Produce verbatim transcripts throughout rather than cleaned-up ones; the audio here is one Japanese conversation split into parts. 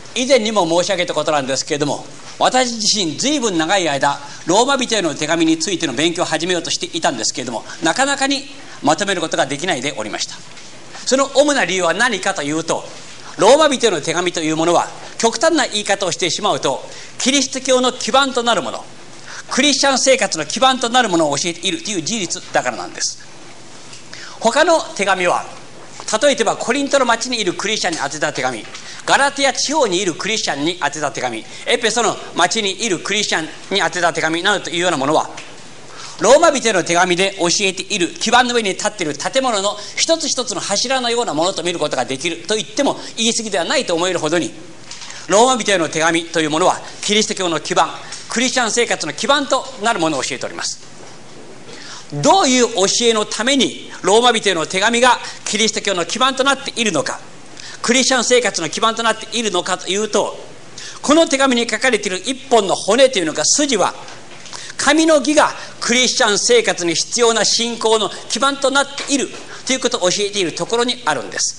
以前にも申し上げたことなんですけれども、私自身ずいぶん長い間ローマ人への手紙についての勉強を始めようとしていたんですけれども、なかなかにまとめることができないでおりました。その主な理由は何かというと、ローマ人への手紙というものは極端な言い方をしてしまうと、キリスト教の基盤となるもの、クリスチャン生活の基盤となるものを教えているという事実だからなんです。他の手紙は、例えばコリントの町にいるクリスチャンに宛てた手紙、ガラティア地方にいるクリスチャンに宛てた手紙、エペソの町にいるクリスチャンに宛てた手紙などというようなものは、ローマ人への手紙で教えている基盤の上に立っている建物の一つ一つの柱のようなものと見ることができると言っても言い過ぎではないと思えるほどに、ローマ人への手紙というものはキリスト教の基盤、クリスチャン生活の基盤となるものを教えております。どういう教えのためにローマ人への手紙がキリスト教の基盤となっているのか、クリスチャン生活の基盤となっているのかというと、この手紙に書かれている一本の骨というのか筋は、神の義がクリスチャン生活に必要な信仰の基盤となっているということを教えているところにあるんです。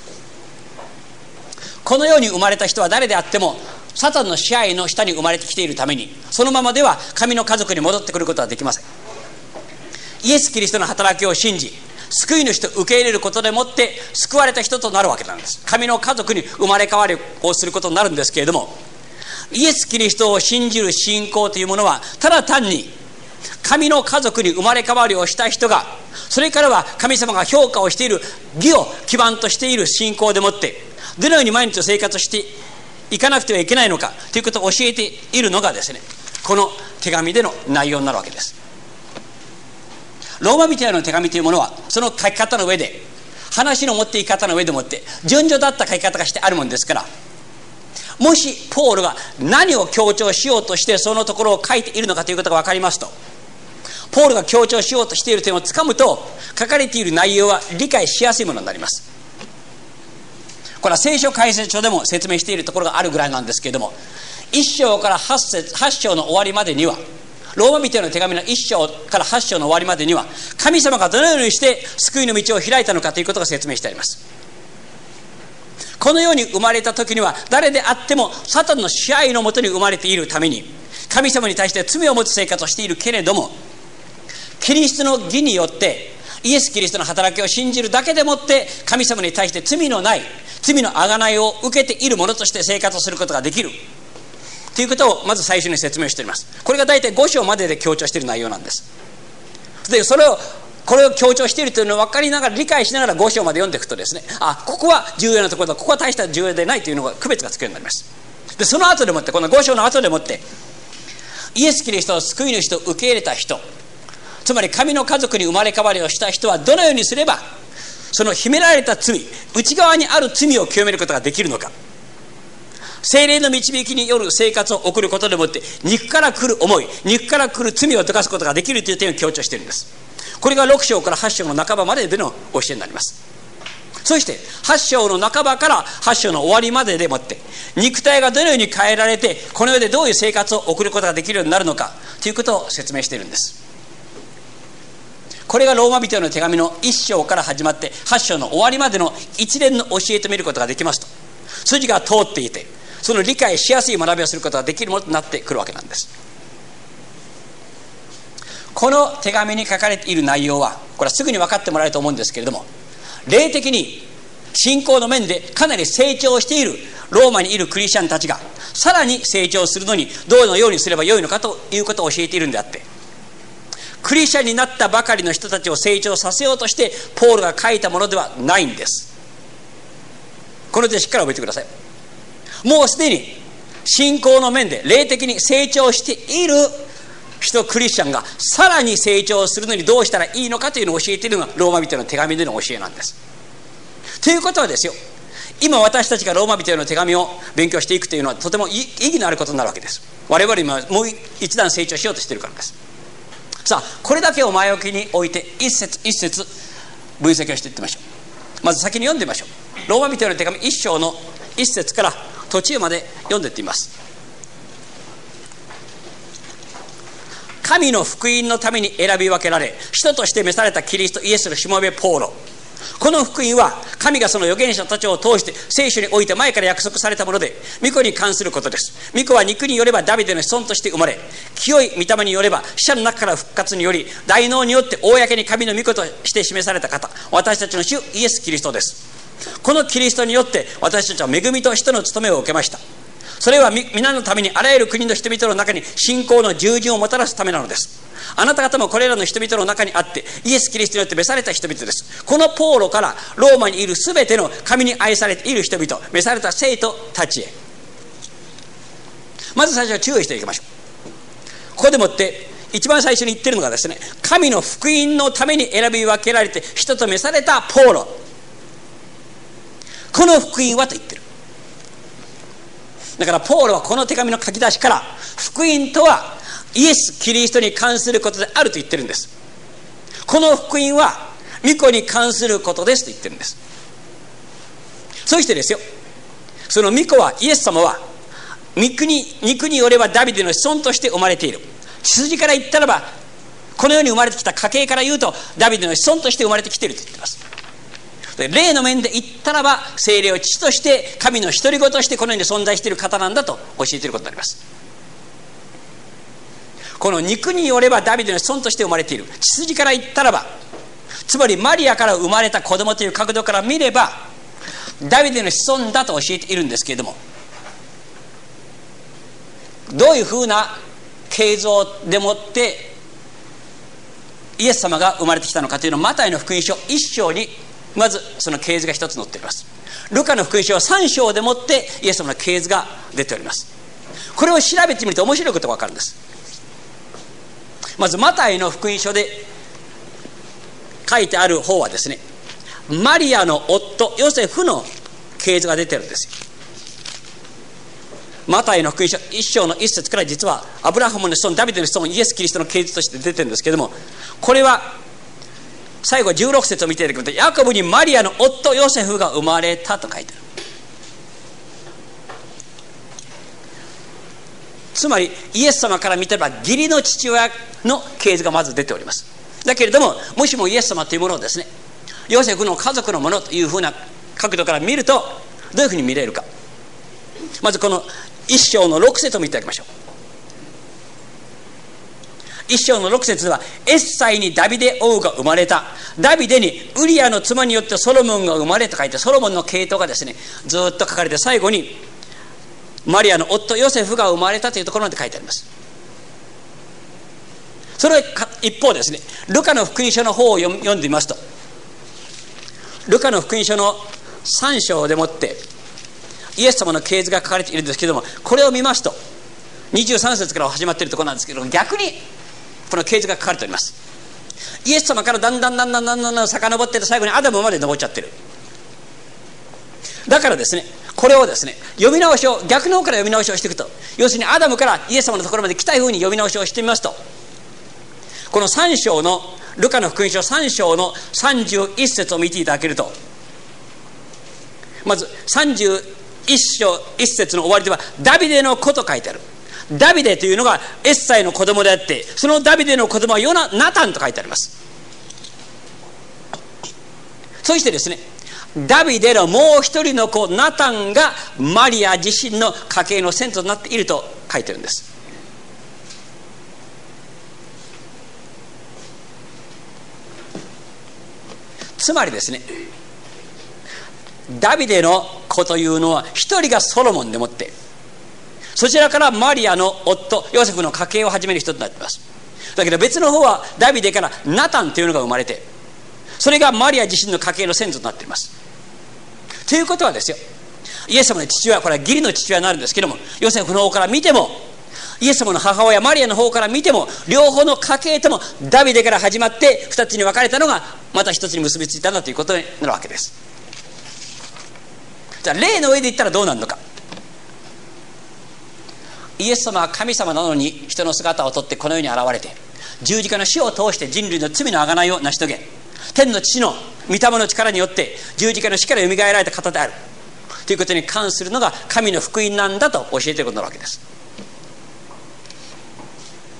このように生まれた人は誰であってもサタンの支配の下に生まれてきているために、そのままでは神の家族に戻ってくることはできません。イエス・キリストの働きを信じ、救い主と受け入れることでもって救われた人となるわけなんです。神の家族に生まれ変わりをすることになるんですけれども、イエス・キリストを信じる信仰というものは、ただ単に神の家族に生まれ変わりをした人が、それからは神様が評価をしている義を基盤としている信仰でもって、どのように毎日を生活していかなくてはいけないのかということを教えているのがですね、この手紙での内容になるわけです。ローマ人への手紙というものは、その書き方の上で、話の持っていき方の上でもって順序だった書き方がしてあるものですから、もしポールが何を強調しようとしてそのところを書いているのかということが分かりますと、ポールが強調しようとしている点をつかむと、書かれている内容は理解しやすいものになります。これは聖書解説書でも説明しているところがあるぐらいなんですけれども、いっ章からはち節、はち章の終わりまでには、ローマ人への手紙のいっ章からはち章の終わりまでには、神様がどのようにして救いの道を開いたのかということが説明してあります。このように生まれた時には、誰であってもサタンの支配のもとに生まれているために、神様に対して罪を持つ生活をしているけれども、キリストの義によってイエス・キリストの働きを信じるだけでもって神様に対して罪のない、罪の贖いを受けているものとして生活をすることができるということをまず最初に説明しております。これが大体ご章までで強調している内容なんです。で、それをこれを強調しているというのを分かりながら、理解しながらご章まで読んでいくとですね、あ、ここは重要なところだ、ここは大した重要でないというのが区別がつくようになります。で、その後でもって、このご章の後でもってイエス・キリストを救い主と受け入れた人、つまり神の家族に生まれ変わりをした人はどのようにすればその秘められた罪、内側にある罪を清めることができるのか、聖霊の導きによる生活を送ることでもって肉から来る思い、肉から来る罪を溶かすことができるという点を強調しているんです。これがろく章からはち章の半ばまででの教えになります。そしてはち章の半ばからはち章の終わりまででもって肉体がどのように変えられてこの世でどういう生活を送ることができるようになるのかということを説明しているんです。これがローマ人への手紙のいっ章から始まってはち章の終わりまでの一連の教えと見ることができますと、筋が通っていて、その理解しやすい学びをすることができるものとなってくるわけなんです。この手紙に書かれている内容は、これはすぐに分かってもらえると思うんですけれども、霊的に信仰の面でかなり成長しているローマにいるクリスチャンたちがさらに成長するのにどのようにすればよいのかということを教えているんであって、クリスチャンになったばかりの人たちを成長させようとしてポールが書いたものではないんです。この点しっかり覚えてください。もうすでに信仰の面で霊的に成長している人、クリスチャンがさらに成長するのにどうしたらいいのかというのを教えているのがローマ人の手紙での教えなんです。ということはですよ、今私たちがローマ人への手紙を勉強していくというのはとても意義のあることになるわけです。我々今もう一段成長しようとしているからです。さあ、これだけを前置きに置いて一節一節分析をしていってみましょう。まず先に読んでみましょう。ローマ人への手紙いっ章の一節から途中まで読んでいってみます。神の福音のために選び分けられ、使徒として召されたキリストイエスのしもべポーロ、 この福音は神がその預言者たちを通して聖書において前から約束されたもので、御子に関することです。御子は肉によればダビデの子孫として生まれ、清い御霊によれば死者の中から復活により、大能によって公に神の御子として示された方、私たちの主イエス・キリストです。このキリストによって私たちは恵みと使徒の務めを受けました。それは皆のためにあらゆる国の人々の中に信仰の従順をもたらすためなのです。あなた方もこれらの人々の中にあってイエス・キリストによって召された人々です。このポーロからローマにいるすべての神に愛されている人々、召された生徒たちへ。まず最初は注意していきましょう。ここでもって一番最初に言ってるのがですね、神の福音のために選び分けられて人と召されたポーロ、この福音はと言ってる。だからポーロはこの手紙の書き出しから福音とはイエス・キリストに関することであると言ってるんです。この福音は御子に関することですと言ってるんです。そしてですよ、その御子は、イエス様は肉に、肉によればダビデの子孫として生まれている。血筋から言ったらば、この世に生まれてきた家系から言うとダビデの子孫として生まれてきていると言っています。霊の面で言ったらば、聖霊を父として神の独り子としてこの世に存在している方なんだと教えていることになります。この肉によればダビデの子孫として生まれている、血筋から言ったらば、つまりマリアから生まれた子供という角度から見ればダビデの子孫だと教えているんですけれども、どういうふうな形像でもってイエス様が生まれてきたのかというのをマタイの福音書いっ章にまずその系図が一つ載っております。ルカの福音書はさん章でもってイエス様の系図が出ております。これを調べてみると面白いことが分かるんです。まずマタイの福音書で書いてある方はですね、マリアの夫ヨセフの系図が出てるんですよ。マタイの福音書いっ章のいっ節から実はアブラハムの子孫、ダビデの子孫、イエス・キリストの系図として出てるんですけども、これは最後じゅうろく節を見ていただくと、ヤコブにマリアの夫ヨセフが生まれたと書いてある。つまりイエス様から見てれば義理の父親の系図がまず出ております。だけれども、もしもイエス様というものをですね、ヨセフの家族のものというふうな角度から見るとどういうふうに見れるか。まずこのいっ章のろく節を見ていただきましょう。いっ章のろく節では、エッサイにダビデ王が生まれた、ダビデにウリアの妻によってソロモンが生まれと書いて、ソロモンの系統がですねずっと書かれて、最後にマリアの夫ヨセフが生まれたというところまで書いてあります。それ一方ですね、ルカの福音書の方を読んでみますと、ルカの福音書のさん章でもってイエス様の系図が書かれているんですけれども、これを見ますとにじゅうさん節から始まっているところなんですけど、逆にこの系図が書かれております。イエス様からだんだんだんだんだんだんだん遡っていって、最後にアダムまで登っちゃってる。だからですね、これをですね読み直しを、逆の方から読み直しをしていくと、要するにアダムからイエス様のところまで来たいふうに読み直しをしてみますと、このさん章のルカの福音書さん章のさんじゅういち節を見ていただけると、まずさんじゅういち章いち節の終わりではダビデの子と書いてある。ダビデというのがエッサイの子供であって、そのダビデの子供はヨナナタンと書いてあります。そしてですね、ダビデのもう一人の子ナタンがマリア自身の家系の先祖となっていると書いてるんです。つまりですね、ダビデの子というのは一人がソロモンでもって、そちらからマリアの夫ヨセフの家系を始める人となっています。だけど別の方はダビデからナタンというのが生まれて、それがマリア自身の家系の先祖となっています。ということはですよ、イエス様の父親、これは義理の父親になるんですけども、ヨセフの方から見てもイエス様の母親マリアの方から見ても、両方の家系ともダビデから始まって二つに分かれたのがまた一つに結びついたんだということになるわけです。じゃあ例の上で言ったらどうなるのか。イエス様は神様なのに人の姿をとってこの世に現れて、十字架の死を通して人類の罪の贖いを成し遂げ、天の父の御霊の力によって十字架の死からよみがえられた方であるということに関するのが神の福音なんだと教えていることになるわけです。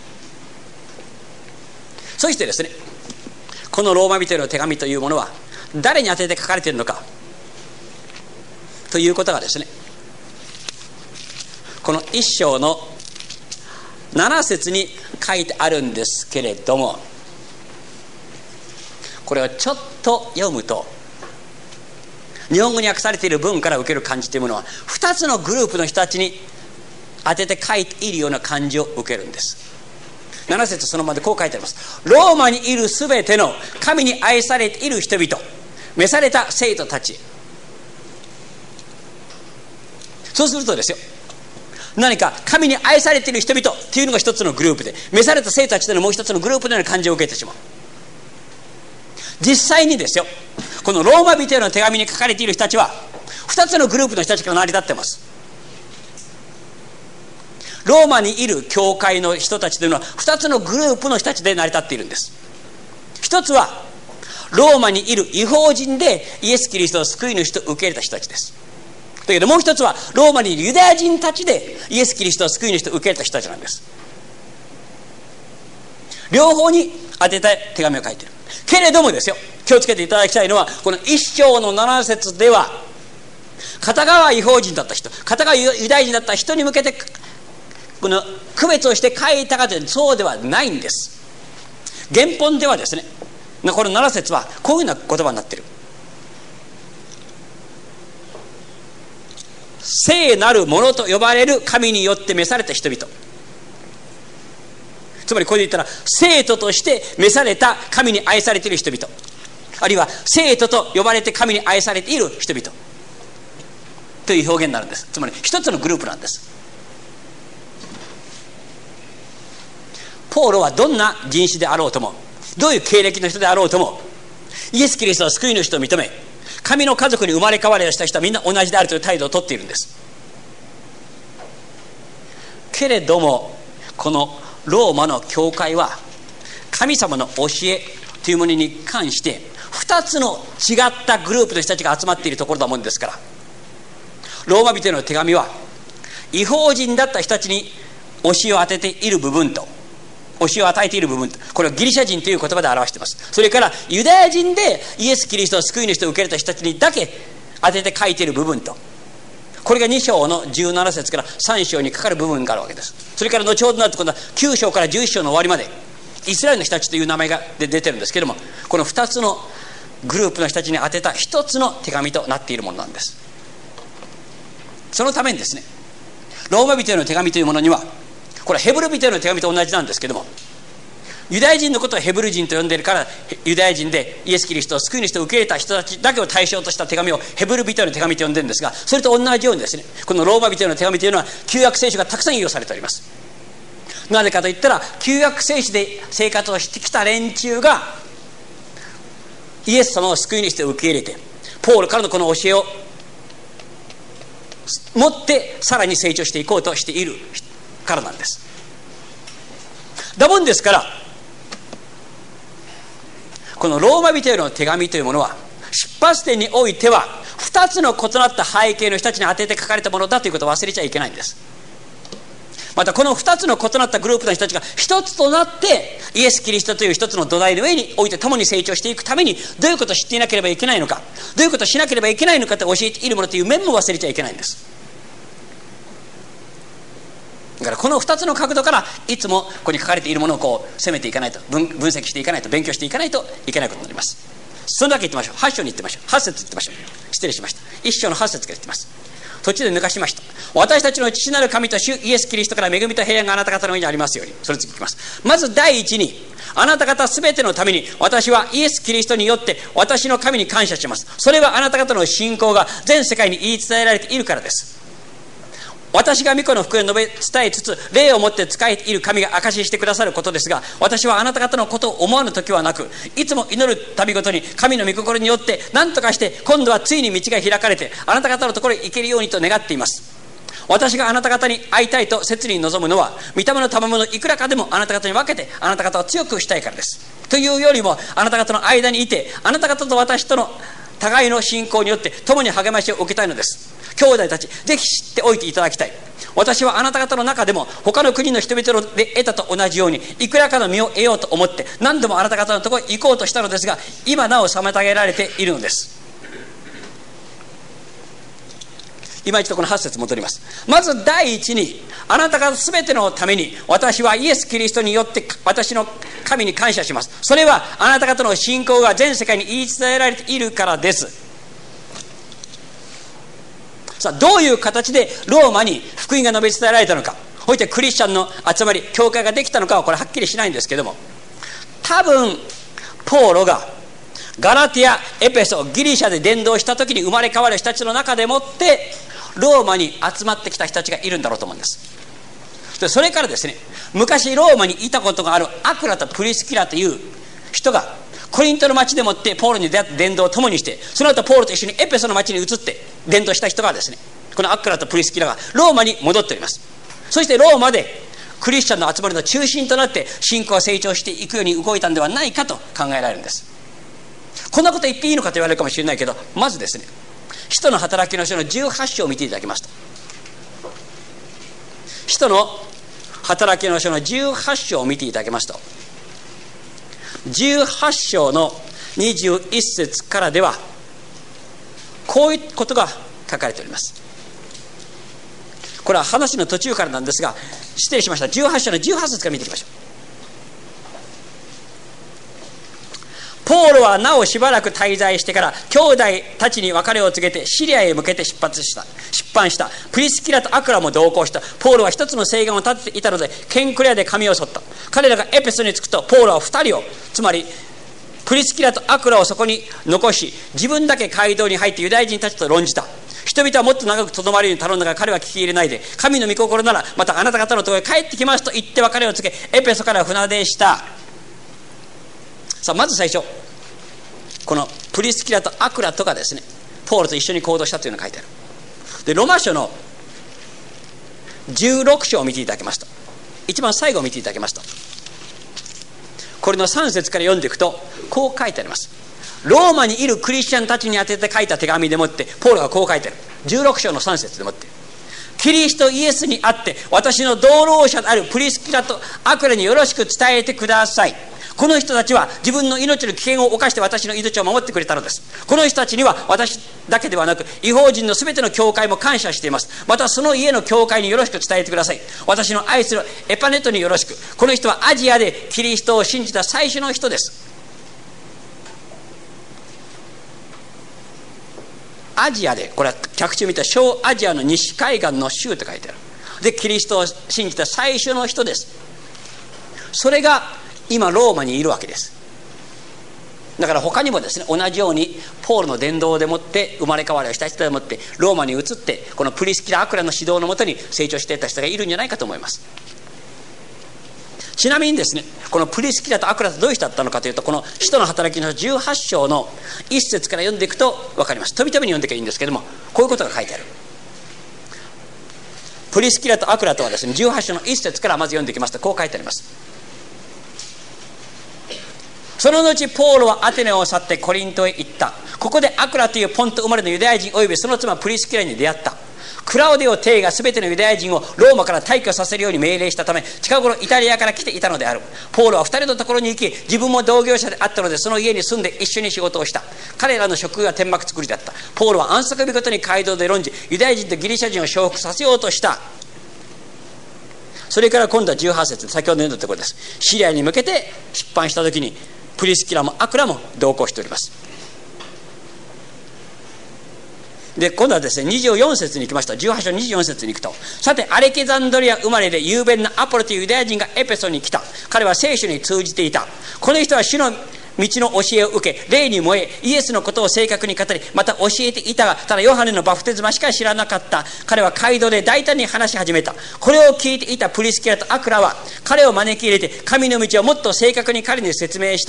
そしてですね、このローマ人への手紙というものは誰に当てて書かれているのかということがですね、この一章のなな節に書いてあるんですけれども、これをちょっと読むと、日本語に訳されている文から受ける感じというものはふたつのグループの人たちに当てて書いているような感じを受けるんです。なな節そのままでこう書いてあります。ローマにいるすべての神に愛されている人々、召された生徒たち。そうするとですよ、何か神に愛されている人々っていうのが一つのグループで、召された生徒たちというのはもう一つのグループのような感じを受けてしまう。実際にですよ、このローマ人への手紙に書かれている人たちは二つのグループの人たちから成り立っています。ローマにいる教会の人たちというのは二つのグループの人たちで成り立っているんです。一つはローマにいる異邦人でイエス・キリストを救い主と受け入れた人たちです。だけどもう一つはローマにいるユダヤ人たちでイエス・キリストを救い主と受け入れた人たちなんです。両方に当てた手紙を書いているけれどもですよ、気をつけていただきたいのは、この一章のなな節では片側は異邦人だった人、片側ユダヤ人だった人に向けてこの区別をして書いたかというとそうではないんです。原本ではですね、このなな節はこういうような言葉になっている。聖なるものと呼ばれる神によって召された人々、つまりこれで言ったら生徒として召された神に愛されている人々、あるいは生徒と呼ばれて神に愛されている人々という表現になるんです。つまり一つのグループなんです。ポーロはどんな人種であろうとも、どういう経歴の人であろうとも、イエス・キリストは救い主と認め、神の家族に生まれ変わりをした人はみんな同じであるという態度をとっているんです。けれどもこのローマの教会は神様の教えというものに関してふたつの違ったグループの人たちが集まっているところだもんですから、ローマ人への手紙は異邦人だった人たちに教えを当てている部分と、教えを与えている部分と、これはギリシャ人という言葉で表しています。それからユダヤ人でイエス・キリストを救い主と受け入れた人たちにだけ当てて書いている部分と、これがに章のじゅうなな節からさん章にかかる部分があるわけです。それから後ほどになると今度はきゅう章からじゅういち章の終わりまでイスラエルの人たちという名前が出てるんですけれども、このふたつのグループの人たちに当てた一つの手紙となっているものなんです。そのためにですね、ローマ人への手紙というものには、これはヘブル人への手紙と同じなんですけども、ユダヤ人のことをヘブル人と呼んでいるからユダヤ人でイエス・キリストを救い主と受け入れた人たちだけを対象とした手紙をヘブル人への手紙と呼んでいるんですが、それと同じようにですね、このローマ人への手紙というのは旧約聖書がたくさん引用されております。なぜかといったら旧約聖書で生活をしてきた連中がイエス様を救い主と受け入れて、ポールからのこの教えを持ってさらに成長していこうとしているからなんです。だもんですからこのローマ人への手紙というものは出発点においてはふたつの異なった背景の人たちに当てて書かれたものだということを忘れちゃいけないんです。またこのふたつの異なったグループの人たちが一つとなってイエス・キリストという一つの土台の上において共に成長していくためにどういうことを知っていなければいけないのか、どういうことをしなければいけないのかと教えているものという面も忘れちゃいけないんです。だからこのふたつの角度からいつもここに書かれているものをこう攻めていかないと、 分, 分析していかないと、勉強していかないといけないことになります。それだけ言ってみましょう。はち章に行ってみましょう。はち節言ってみましょう。失礼しました。いっ章のはち節から言ってます。途中で抜かしました。私たちの父なる神と主イエス・キリストから恵みと平安があなた方の上にありますように。それ次いきます。まず第一に、あなた方すべてのために私はイエス・キリストによって私の神に感謝します。それはあなた方の信仰が全世界に言い伝えられているからです。私が御子の福音を述べ伝えつつ霊をもって仕えている神が証ししてくださることですが、私はあなた方のことを思わぬ時はなく、いつも祈る度ごとに神の御心によって何とかして今度はついに道が開かれてあなた方のところへ行けるようにと願っています。私があなた方に会いたいと切に望むのは、御霊の賜物いくらかでもあなた方に分けてあなた方を強くしたいからです。というよりもあなた方の間にいてあなた方と私との互いの信仰によって共に励ましを受けたいのです。兄弟たち、ぜひ知っておいていただきたい。 私はあなた方の中でも他の国の人々で得たと同じようにいくらかの身を得ようと思って何度もあなた方のところに行こうとしたのですが、今なお妨げられているのです。今一度このはち節戻ります。まず第一に、あなた方すべてのために私はイエス・キリストによって私の神に感謝します。それはあなた方の信仰が全世界に言い伝えられているからです。さあ、どういう形でローマに福音が述べ伝えられたのか、ほいてクリスチャンの集まり教会ができたのかはこれはっきりしないんですけども、多分ポーロがガラティア、エペソ、ギリシャで伝道した時に生まれ変わる人たちの中でもってローマに集まってきた人たちがいるんだろうと思うんです。でそれからですね、昔ローマにいたことがあるアクラとプリスキラという人がコリントの町でもってポールに出会って伝道を共にして、その後ポールと一緒にエペソの町に移って伝道した人がですね、このアクラとプリスキラがローマに戻っております。そしてローマでクリスチャンの集まりの中心となって信仰が成長していくように動いたんではないかと考えられるんです。こんなこと言っていいのかと言われるかもしれないけど、まずですね、使徒の働きの書のじゅうはち章を見ていただきますと、使徒の働きの書のじゅうはち章を見ていただきますと、じゅうはち章のにじゅういち節からではこういうことが書かれております。これは話の途中からなんですが、失礼しました。じゅうはち章のじゅうはち節から見ていきましょう。ポールはなおしばらく滞在してから兄弟たちに別れを告げてシリアへ向けて出発した出版した。プリスキラとアクラも同行した。ポールは一つの誓願を立てていたのでケンクレアで髪を剃った。彼らがエペソに着くとポールは二人を、つまりプリスキラとアクラをそこに残し、自分だけ街道に入ってユダヤ人たちと論じた。人々はもっと長くとどまるように頼んだが、彼は聞き入れないで、神の御心ならまたあなた方のところへ帰ってきますと言って別れを告げ、エペソから船出した。さあ、まず最初、このプリスキラとアクラとがですね、ポールと一緒に行動したというのが書いてある。でロマ書のじゅうろく章を見ていただきますと、一番最後を見ていただきますと、これのさん節から読んでいくとこう書いてあります。ローマにいるクリスチャンたちに宛てて書いた手紙でもってポールがこう書いてある。じゅうろく章のさん節でもって、キリストイエスにあって私の同労者であるプリスキラとアクラによろしく伝えてください。この人たちは自分の命の危険を冒して私の命を守ってくれたのです。この人たちには私だけではなく異邦人のすべての教会も感謝しています。またその家の教会によろしく伝えてください。私の愛するエパネトによろしく。この人はアジアでキリストを信じた最初の人です。アジアで、これは脚注見た小アジアの西海岸の州と書いてある。でキリストを信じた最初の人です。それが今ローマにいるわけです。だから他にもですね、同じようにポールの伝道でもって生まれ変わりをした人でもってローマに移ってこのプリスキラ・アクラの指導のもとに成長していった人がいるんじゃないかと思います。ちなみにですね、このプリスキラとアクラとどういう人だったのかというと、この使徒の働きのじゅうはち章のいち節から読んでいくと分かります。飛び飛びに読んでいけばいいんですけども、こういうことが書いてある。プリスキラとアクラとはですね、じゅうはち章のいち節からまず読んでいきますとこう書いてあります。その後ポールはアテネを去ってコリントへ行った。ここでアクラというポント生まれのユダヤ人およびその妻プリスキラに出会った。クラウディオ帝がすべてのユダヤ人をローマから退去させるように命令したため、近頃イタリアから来ていたのである。ポールは二人のところに行き、自分も同業者であったのでその家に住んで一緒に仕事をした。彼らの職業は天幕作りだった。ポールは安息日ごとに街道で論じ、ユダヤ人とギリシャ人を降伏させようとした。それから今度はじゅうはち節、先ほど読んだところです。シリアに向けて出版した時にプリスキラもアクラも同行しております。で今度はですね、にじゅうよん節に行きました。じゅうはち章にじゅうよん節に行くと、さてアレキザンドリア生まれで雄弁なアポロというユダヤ人がエペソに来た。彼は聖書に通じていた。この人は主の道の教えを受け、霊に燃え、イエスのことを正確に語り、また教えていたが、ただヨハネのバプテスマしか知らなかった。彼は街道で大胆に話し始めた。これを聞いていたプリスキラとアクラは彼を招き入れて神の道をもっと正確に彼に説明した。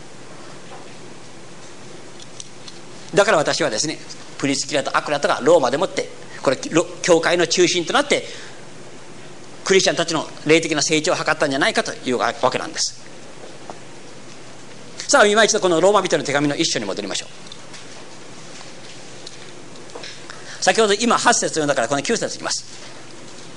だから私はですね、プリスキラとアクラとがローマでもってこれ教会の中心となってクリスチャンたちの霊的な成長を図ったんじゃないかというわけなんです。さあ今一度このローマ人の手紙の一章に戻りましょう。先ほど今はち節読んだからこのきゅう節いきます。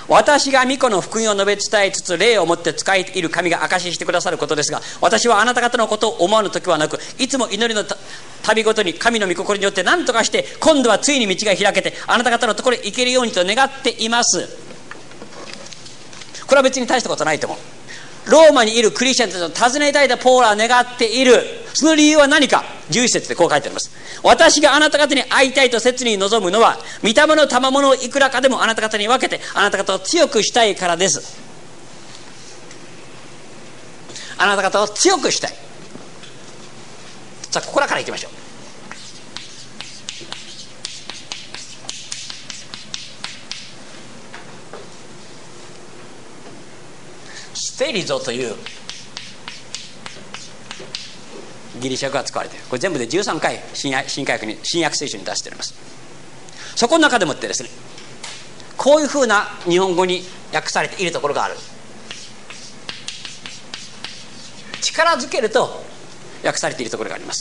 私が御子の福音を述べ伝えつつ霊をもって使いいる神が証ししてくださることですが、私はあなた方のことを思わぬ時はなく、いつも祈りの旅ごとに神の御心によって何とかして今度はついに道が開けてあなた方のところへ行けるようにと願っています。これは別に大したことないと思う。ローマにいるクリスチャンたちを訪ねたいとポールは願っている。その理由は何か。じゅういち節でこう書いてあります。私があなた方に会いたいと切に望むのは、御霊の賜物をいくらかでもあなた方に分けてあなた方を強くしたいからです。あなた方を強くしたい。さあここらからいきましょう。ステリゾというギリシャ語が使われている。これ全部でじゅうさんかい新約、新約に新約聖書に出しております。そこの中でもってですね、こういうふうな日本語に訳されているところがある。力づけると訳されているところがあります。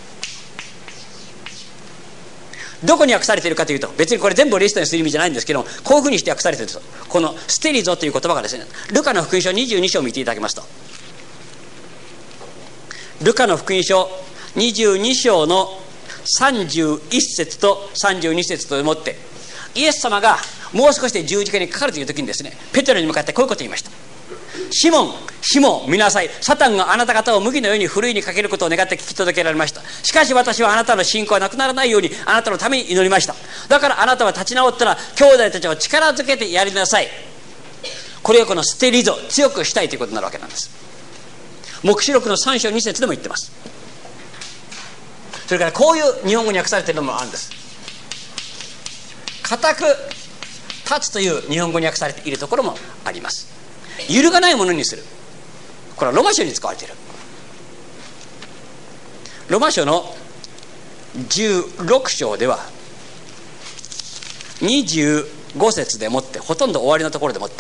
どこに訳されているかというと、別にこれ全部リストにする意味じゃないんですけども、こういうふうにして訳されていると、このステリゾという言葉がですね、ルカの福音書にじゅうに章を見ていただきますと、ルカの福音書にじゅうに章のさんじゅういち節とさんじゅうに節ともって、イエス様がもう少しで十字架にかかるという時にですね、ペテロに向かってこういうことを言いました。シモン、シモン見なさい。サタンがあなた方を麦のようにふるいにかけることを願って聞き届けられました。しかし私はあなたの信仰はなくならないようにあなたのために祈りました。だからあなたは立ち直ったら兄弟たちを力づけてやりなさい。これがこのステリゾ、強くしたいということになるわけなんです。黙示録のさん章に節でも言ってます。それからこういう日本語に訳されているのもあるんです。固く立つという日本語に訳されているところもあります。揺るがないものにする。これはロマ書に使われている。ロマ書のじゅうろく章ではにじゅうご節でもって、ほとんど終わりのところでもって、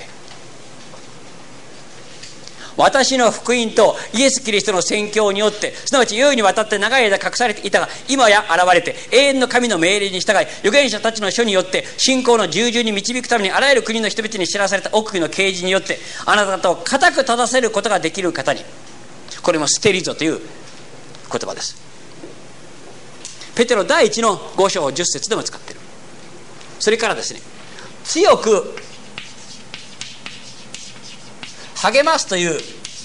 私の福音とイエス・キリストの宣教によって、すなわち世々にわたって長い間隠されていたが今や現れて、永遠の神の命令に従い預言者たちの書によって信仰の従順に導くためにあらゆる国の人々に知らされた奥義の啓示によって、あなた方を固く立たせることができる方に。これもステリゾという言葉です。ペテロ第一のご章じゅっ節でも使っている。それからですね、強く励ますという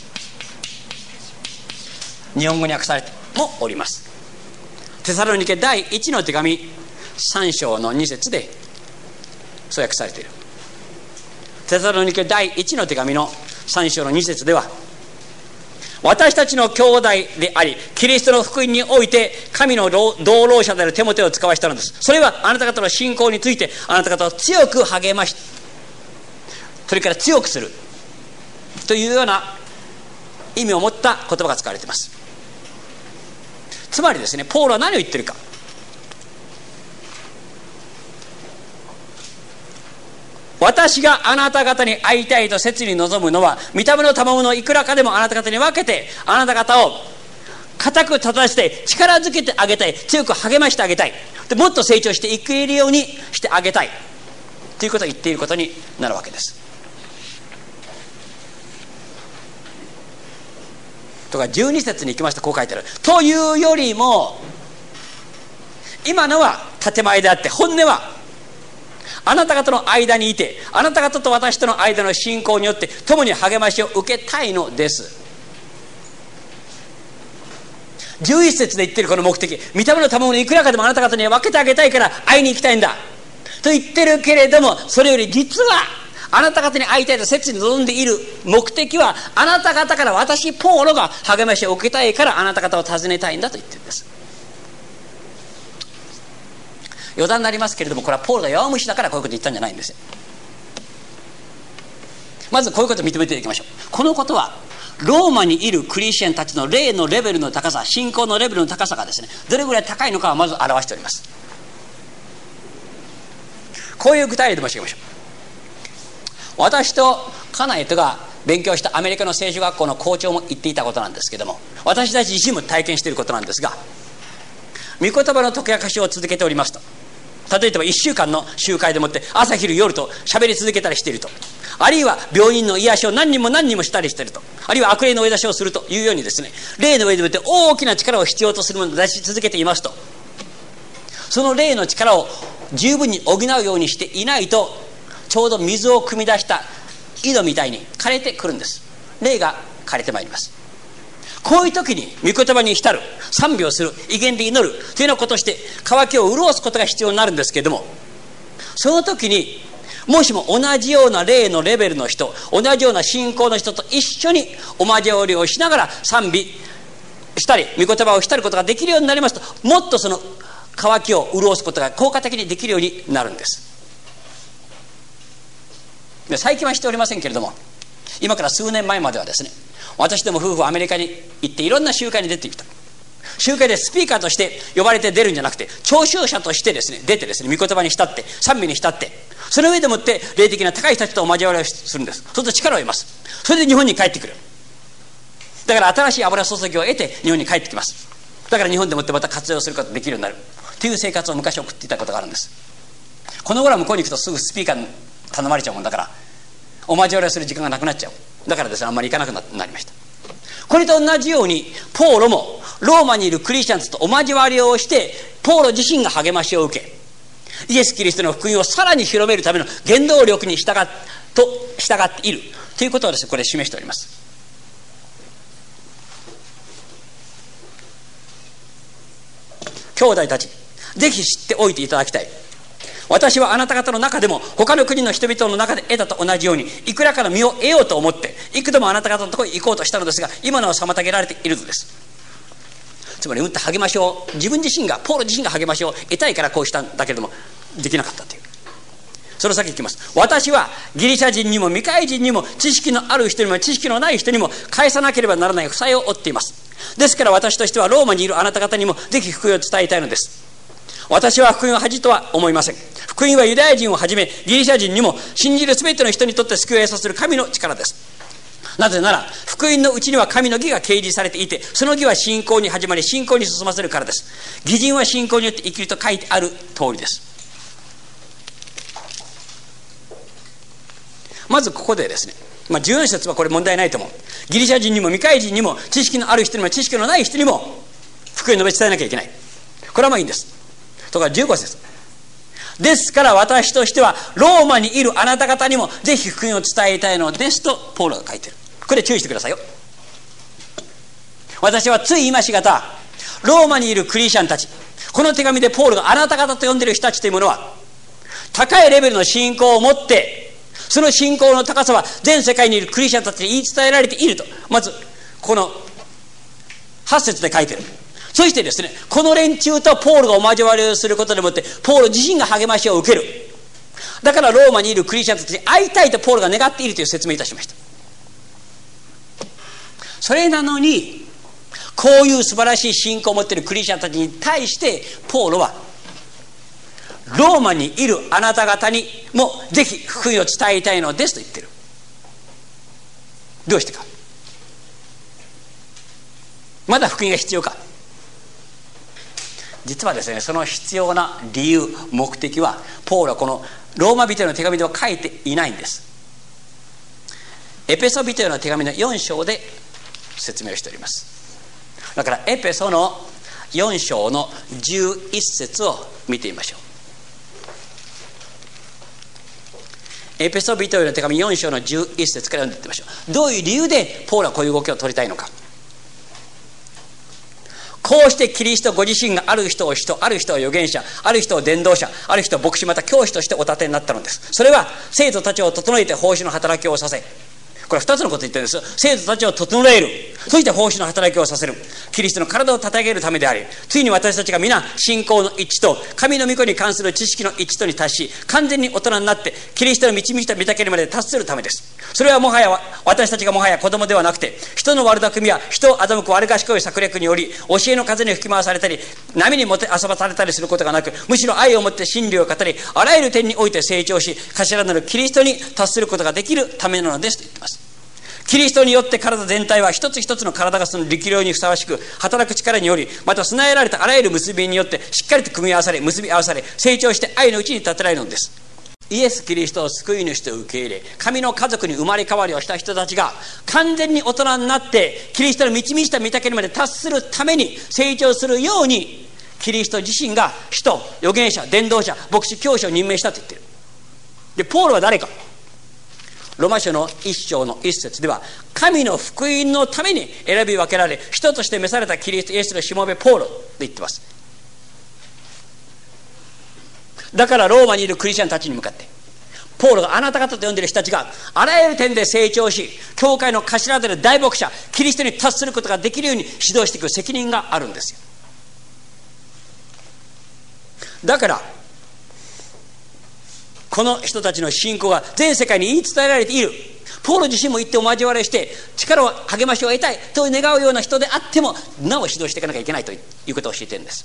日本語に訳されてもおります。テサロニケ第一の手紙さん章のに節でそう訳されている。テサロニケ第一の手紙のさん章のに節では、私たちの兄弟でありキリストの福音において神の同労者であるテモテを使わしたのです。それはあなた方の信仰についてあなた方を強く励まし、それから強くするというような意味を持った言葉が使われています。つまりですね、ポールは何を言っているか。私があなた方に会いたいと切に望むのは、御霊の賜物をいくらかでもあなた方に分けてあなた方を固く立たせて力づけてあげたい、強く励ましてあげたい、でもっと成長していけるようにしてあげたいということを言っていることになるわけです。とかじゅうに節に行きました。こう書いてある。というよりも、今のは建前であって、本音はあなた方の間にいて、あなた方と私との間の信仰によって共に励ましを受けたいのです。じゅういち節で言ってるこの目的、御霊の賜物いくらかでもあなた方には分けてあげたいから会いに行きたいんだと言ってるけれども、それより実はあなた方に会いたいと切に望んでいる目的は、あなた方から私ポーロが励ましを受けたいからあなた方を訪ねたいんだと言ってるんです。余談になりますけれども、これはポールが弱虫だからこういうこと言ったんじゃないんですよ。まずこういうことを認めていきましょう。このことはローマにいるクリスチャンたちの霊のレベルの高さ、信仰のレベルの高さがですね、どれぐらい高いのかをまず表しております。こういう具体例で申し上げましょう。私と家内とが勉強したアメリカの聖書学校の校長も言っていたことなんですけども、私たち自身も体験していることなんですが、御言葉の解き明かしを続けておりますと、 例えばいっしゅうかんの集会でもって朝昼夜と喋り続けたりしていると、あるいは病人の癒しを何人も何人もしたりしていると、あるいは悪霊の追い出しをするというようにですね、霊の上でもって大きな力を必要とするものを出し続けていますと、その霊の力を十分に補うようにしていないと、ちょうど水を汲み出した井戸みたいに枯れてくるんです。霊が枯れてまいります。こういう時に御言葉に浸る、賛美をする、威厳で祈るというようなことをして渇きを潤すことが必要になるんですけれども、その時にもしも同じような霊のレベルの人、同じような信仰の人と一緒にお交わりをしながら賛美したり御言葉を浸ることができるようになりますと、もっとその渇きを潤すことが効果的にできるようになるんです。で、最近はしておりませんけれども、今から数年前まではですね、私ども夫婦はアメリカに行っていろんな集会に出てきた。集会でスピーカーとして呼ばれて出るんじゃなくて、聴衆者としてですね出てですね、御言葉に浸って賛美に浸って、その上でもって霊的な高い人たちとお交わりをするんです。そうすると力を得ます。それで日本に帰ってくる。だから新しい油注ぎを得て日本に帰ってきます。だから日本でもってまた活用することができるようになるという生活を昔送っていたことがあるんです。この頃は向こうに行くとすぐスピーカーに頼まれちゃうもんだから、お交わりをする時間がなくなっちゃう。だからですね、あんまり行かなくなりました。これと同じようにポーロもローマにいるクリスチャンズとお交わりをして、ポーロ自身が励ましを受け、イエス・キリストの福音をさらに広めるための原動力に従っと従っているということをですね、これ示しております。兄弟たち、ぜひ知っておいていただきたい。私はあなた方の中でも他の国の人々の中で得たと同じように、いくらかの身を得ようと思って幾度もあなた方のところに行こうとしたのですが、今のは妨げられているのです。つまり、うんと励ましを、自分自身が、ポール自身が励ましを得たいからこうしたんだけれどもできなかったという。その先いきます。私はギリシャ人にも未開人にも知識のある人にも知識のない人にも返さなければならない負債を負っています。ですから私としてはローマにいるあなた方にもぜひ福音を伝えたいのです。私は福音を恥とは思いません。福音はユダヤ人をはじめギリシャ人にも信じるすべての人にとって救いを得させる神の力です。なぜなら福音のうちには神の義が掲示されていて、その義は信仰に始まり信仰に進ませるからです。義人は信仰によって生きると書いてある通りです。まずここでですね、まあ、じゅうよん節はこれ問題ないと思う。ギリシャ人にも未開人にも知識のある人にも知識のない人にも福音を述べ伝えなきゃいけない。これはまあいいんです。ところがじゅうご節、ですから私としてはローマにいるあなた方にもぜひ福音を伝えたいのですとポールが書いてる。これ注意してくださいよ。私はつい今しがたローマにいるクリスチャンたち、この手紙でポールがあなた方と呼んでいる人たちというものは高いレベルの信仰を持って、その信仰の高さは全世界にいるクリスチャンたちに言い伝えられていると、まずこのはち節で書いてる。そしてですね、この連中とポールがお交わりをすることでもってポール自身が励ましを受ける。だからローマにいるクリスチャンたちに会いたいとポールが願っているという説明いたしました。それなのにこういう素晴らしい信仰を持っているクリスチャンたちに対してポールはローマにいるあなた方にもぜひ福音を伝えたいのですと言ってる。どうしてか。まだ福音が必要か。実はですね、その必要な理由、目的はポールはこのローマ人への手紙では書いていないんです。エペソ人への手紙のよん章で説明をしております。だからエペソのよん章のじゅういち節を見てみましょう。エペソ人への手紙よん章のじゅういち節から読んでいってみましょう。どういう理由でポールはこういう動きを取りたいのか。こうしてキリストご自身がある人を使徒、ある人を預言者、ある人を伝道者、ある人を牧師、また教師としてお立てになったのです。それは生徒たちを整えて奉仕の働きをさせ、これふたつのこと言ってるんです。生徒たちを整える、そして奉仕の働きをさせる、キリストの体を立て上げるためであり、ついに私たちが皆信仰の一致と神の御子に関する知識の一致とに達し、完全に大人になってキリストの導いた御岳にまで達するためです。それはもはや私たちがもはや子供ではなくて、人の悪巧みや人を欺く悪賢い策略により教えの風に吹き回されたり波にもて遊ばされたりすることがなく、むしろ愛を持って真理を語り、あらゆる点において成長し、頭なるキリストに達することができるためなのですと言っています。 キリストによって体全体は一つ一つの体がその力量にふさわしく働く力により、また備えられたあらゆる結びによってしっかりと組み合わされ結び合わされ成長して愛のうちに立てられるのです。イエス・キリストを救い主と受け入れ、神の家族に生まれ変わりをした人たちが完全に大人になってキリストの満ち満ちた御岳にまで達するために成長するように、キリスト自身が使徒、預言者、伝道者、牧師、教師を任命したと言っている。でポールは誰か。ロマ書の一章の一節では、神の福音のために選び分けられ人として召されたキリストイエスのしもべポールと言ってます。だからローマにいるクリスチャンたちに向かって、ポールがあなた方と呼んでいる人たちがあらゆる点で成長し、教会の頭である大牧者キリストに達することができるように指導していく責任があるんですよ。だからこの人たちの信仰が全世界に言い伝えられている。ポール自身も言ってお交わりして力を励ましを得たいと願うような人であっても、なお指導していかなきゃいけないということを教えているんです。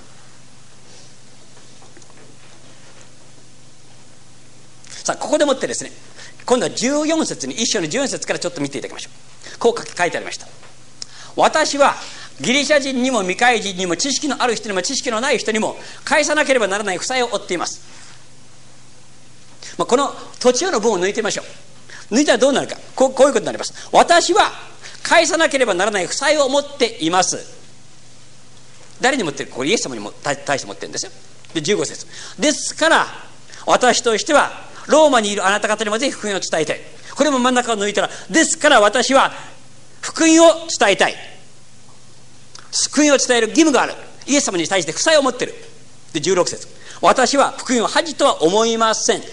さあここでもってですね、今度はじゅうよん節に、一章のじゅうよん節からちょっと見ていただきましょう。こう書いてありました。私はギリシャ人にも未開人にも知識のある人にも知識のない人にも返さなければならない負債を負っています。まあ、この途中の文を抜いてみましょう。抜いたらどうなるか。こう、こういうことになります。私は返さなければならない負債を持っています。誰に持ってる？これイエス様にも対して持ってるんですよ。でじゅうご節ですから私としてはローマにいるあなた方にもぜひ福音を伝えたい。これも真ん中を抜いたら、ですから私は福音を伝えたい。福音を伝える義務がある。イエス様に対して負債を持ってる。でじゅうろく節、私は福音を恥とは思いません。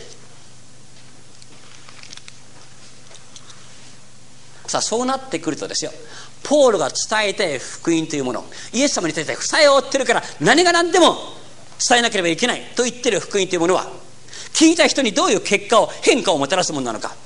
さあそうなってくるとですよ、ポールが伝えたい福音というもの、イエス様に対して負債を負ってるから何が何でも伝えなければいけないと言ってる福音というものは、聞いた人にどういう結果を変化をもたらすものなのか、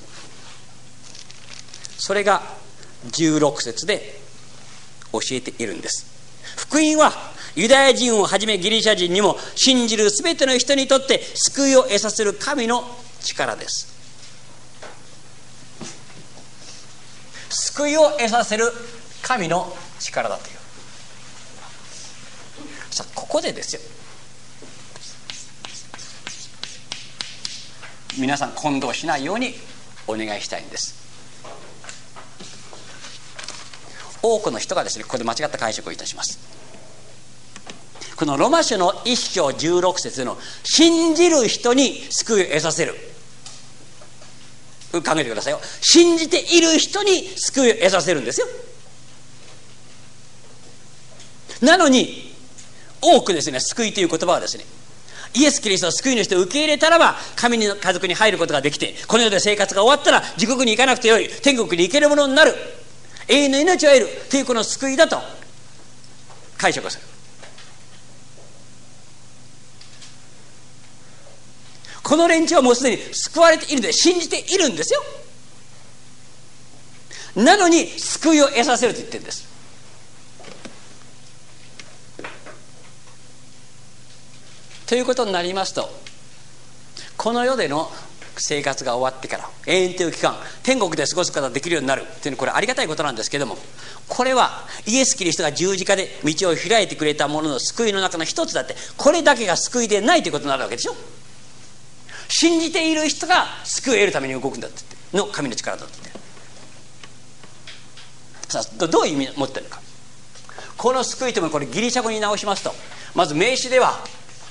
それがじゅうろく節で教えているんです。福音はユダヤ人をはじめギリシャ人にも信じるすべての人にとって救いを得させる神の力です。救いを得させる神の力だという。さあここでですよ、皆さん混同しないようにお願いしたいんです。多くの人がですね、ここで間違った解釈をいたします。このロマ書の一章じゅうろく節の信じる人に救いを得させる、考えてくださいよ。信じている人に救いを得させるんですよ。なのに多くですね、救いという言葉はですね、イエス・キリストを救い主と受け入れたらば神の家族に入ることができて、この世で生活が終わったら地獄に行かなくてよい、天国に行けるものになる、永遠の命を得るというこの救いだと解釈をする。この連中はもうすでに救われているので信じているんですよ。なのに救いを得させると言ってるんです。ということになりますと、この世での生活が終わってから永遠という期間、天国で過ごすことができるようになるというのは、これありがたいことなんですけども、これはイエス・キリストが十字架で道を開いてくれたものの救いの中の一つだって、これだけが救いでないということになるわけでしょ。信じている人が救いを得るために動くんだって言っての神の力だって言ってる。さあどういう意味を持ってるのか。この救いというのは、これギリシャ語に直しますと、まず名詞では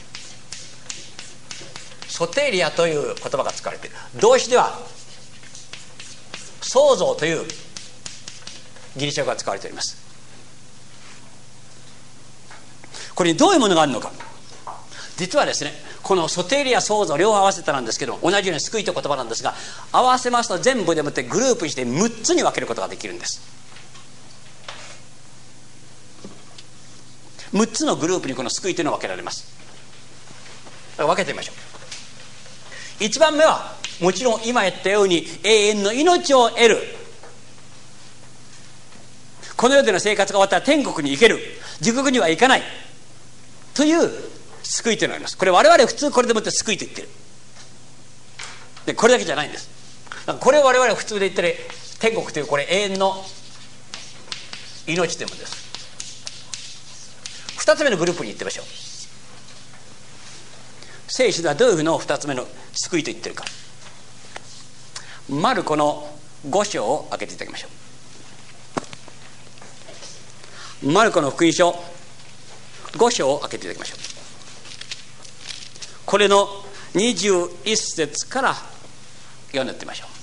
ソテリアという言葉が使われている。動詞では創造というギリシャ語が使われております。これにどういうものがあるのか。実はですね、このソテリア、創造両方合わせたなんですけど、同じように救いという言葉なんですが、合わせますと全部でもってグループにしてむっつに分けることができるんです。むっつのグループにこの救いというのが分けられます。分けてみましょう。いちばんめはもちろん今言ったように永遠の命を得る。この世での生活が終わったら天国に行ける、地獄には行かないという救いというのがあります。これ我々普通これでもって救いと言ってる。でこれだけじゃないんです。これを我々普通で言ったら天国というこれ永遠の命というものです。ふたつめのグループに行ってみましょう。聖書ではどういうふうのふたつめの救いと言ってるか。マルコのご章を開けていただきましょう。マルコの福音書ご章を開けていただきましょう。これのにじゅういっ節から読んでいってみましょう。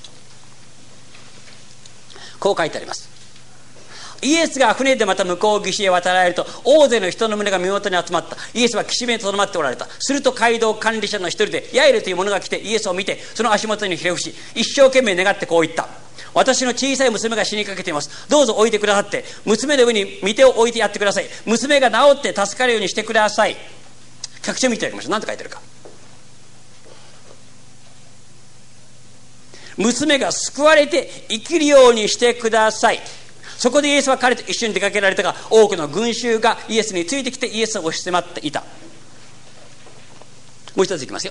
こう書いてあります。イエスが船でまた向こう岸へ渡られると、大勢の人の胸が身元に集まった。イエスは岸辺にとどまっておられた。すると街道管理者の一人でヤイルという者が来てイエスを見て、その足元にひれ伏し、一生懸命願ってこう言った。私の小さい娘が死にかけています。どうぞ置いてくださって、娘の上に御手を置いてやってください。娘が治って助かるようにしてください。脚注見ていただきましょう。何て書いてあるか。娘が救われて生きるようにしてください。そこでイエスは彼と一緒に出かけられたが、多くの群衆がイエスについてきてイエスを押し迫っていた。もう一ついきますよ。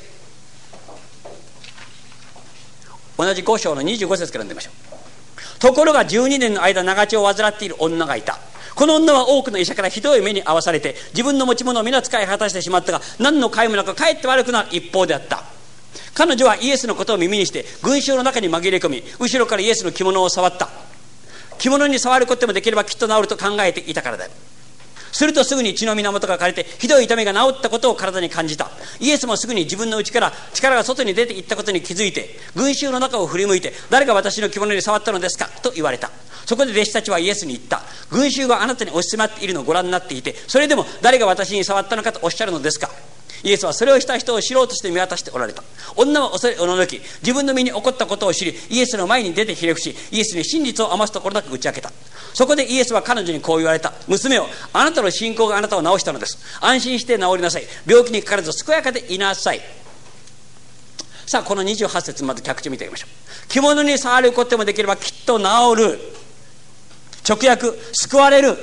同じご章のにじゅうご節から読んでみましょう。ところがじゅうにねんの間長血を患っている女がいた。この女は多くの医者からひどい目に遭わされて、自分の持ち物を皆使い果たしてしまったが、何の甲斐もなくかえって悪くなる一方であった。彼女はイエスのことを耳にして群衆の中に紛れ込み、後ろからイエスの着物を触った。着物に触ることもできればきっと治ると考えていたからだ。するとすぐに血の源が枯れて、ひどい痛みが治ったことを体に感じた。イエスもすぐに自分の内から力が外に出ていったことに気づいて、群衆の中を振り向いて、誰が私の着物に触ったのですかと言われた。そこで弟子たちはイエスに言った。群衆があなたに押し迫っているのをご覧になっていて、それでも誰が私に触ったのかとおっしゃるのですか。イエスはそれをした人を知ろうとして見渡しておられた。女は恐れおののき、自分の身に起こったことを知り、イエスの前に出てひれ伏し、イエスに真実を余すところなく打ち明けた。そこでイエスは彼女にこう言われた。娘よ、あなたの信仰があなたを治したのです。安心して治りなさい。病気にかからず健やかでいなさい。さあ、このにじゅうはち節まず脚注見てみましょう。着物に触ることもできればきっと治る。直訳、救われる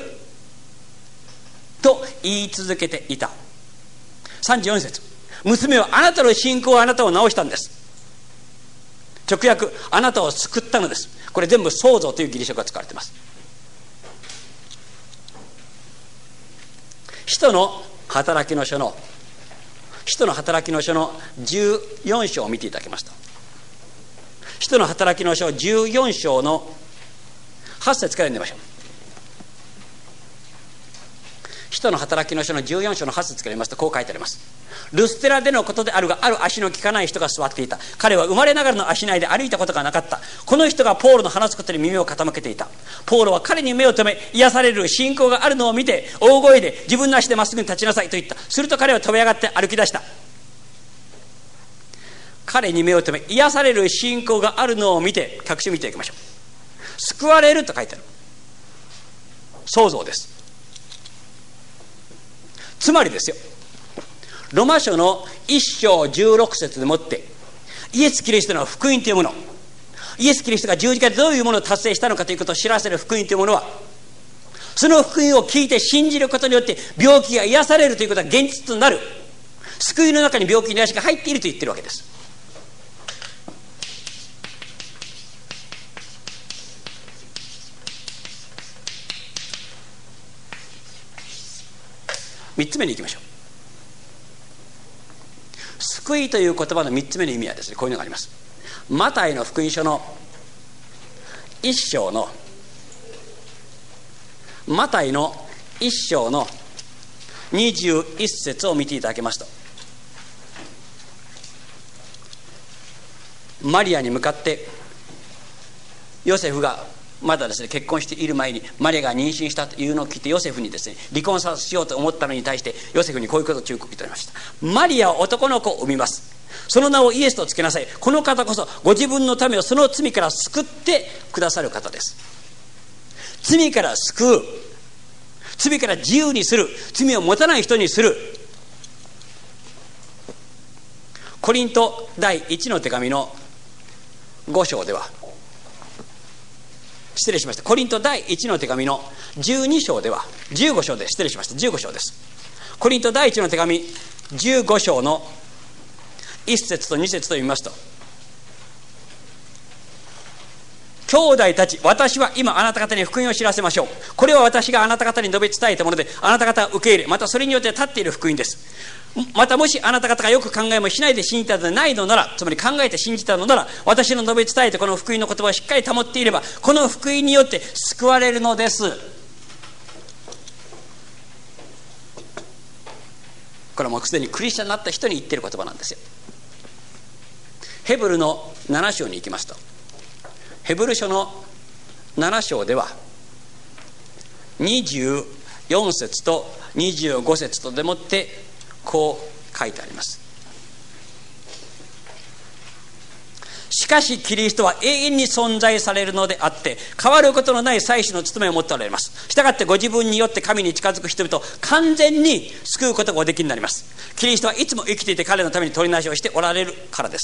と言い続けていた。さんじゅうよん節、娘はあなたの信仰はあなたを治したんです。直訳、あなたを救ったのです。これ全部創造というギリシャ語が使われています。使徒の働きの書の使徒の働きの書のじゅうよん章を見ていただきますと、使徒の働きの書じゅうよん章のはち節から読んでみましょう。使徒の働きの書のじゅうよん章のはち節から読みますと、こう書いてあります。ルステラでのことであるが、ある足の利かない人が座っていた。彼は生まれながらの足内で歩いたことがなかった。この人がポールの話すことに耳を傾けていた。ポールは彼に目を留め、癒される信仰があるのを見て、大声で自分の足でまっすぐに立ちなさいと言った。すると彼は飛び上がって歩き出した。彼に目を留め、癒される信仰があるのを見て、各種見ていきましょう。救われると書いてある。創造です。つまりですよ、ロマ書のいっ章じゅうろく節でもってイエス・キリストの福音というもの、イエス・キリストが十字架でどういうものを達成したのかということを知らせる福音というものは、その福音を聞いて信じることによって病気が癒されるということが現実となる。救いの中に病気の癒しが入っていると言っているわけです。みっつめに行きましょう。救いという言葉のみっつめの意味はですね、こういうのがあります。マタイの福音書のいっ章のマタイのいっ章のにじゅういっ節を見ていただけますと、マリアに向かってヨセフがまだですね、結婚している前にマリアが妊娠したというのを聞いて、ヨセフにですね、離婚させようと思ったのに対してヨセフにこういうことを忠告いたしました。マリアは男の子を産みます。その名をイエスとつけなさい。この方こそご自分のためをその罪から救ってくださる方です。罪から救う、罪から自由にする、罪を持たない人にする。コリント第一の手紙のご章では、失礼しました。コリント第一の手紙のじゅうに章では、じゅうご章で、失礼しました。じゅうご章です。コリント第一の手紙じゅうご章のいっ節とに節と読みますと、 兄弟たち、私は今あなた方に福音を知らせましょう。これは私があなた方に述べ伝えたもので、あなた方は受け入れ、またそれによって立っている福音です。またもしあなた方がよく考えもしないで信じたのでないのなら、つまり考えて信じたのなら、私の述べ伝えてこの福音の言葉をしっかり保っていれば、この福音によって救われるのです。これはもうすでにクリスチャンになった人に言っている言葉なんですよ。ヘブルのなな章に行きますと、ヘブル書のなな章ではにじゅうよん節とにじゅうご節とでもってこう書いてあります。しかしキリストは永遠に存在されるのであって変わることのない祭司の務めを持っておられます。したがってご自分によって神に近づく人々を完全に救うことがおできになります。キリストはいつも生きていて彼のために取りなしをしておられるからです。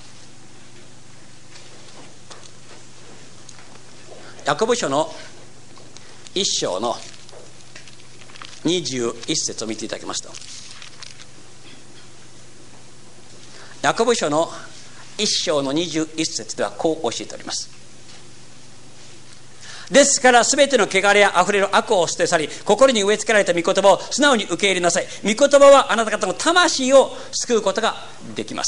ヤコブ書のいっ章のにじゅういち節を見ていただきますと、ヤコブ書のいっ章のにじゅういち節ではこう教えております。ですからすべての汚れやあふれる悪を捨て去り、心に植え付けられた御言葉を素直に受け入れなさい。御言葉はあなた方の魂を救うことができます。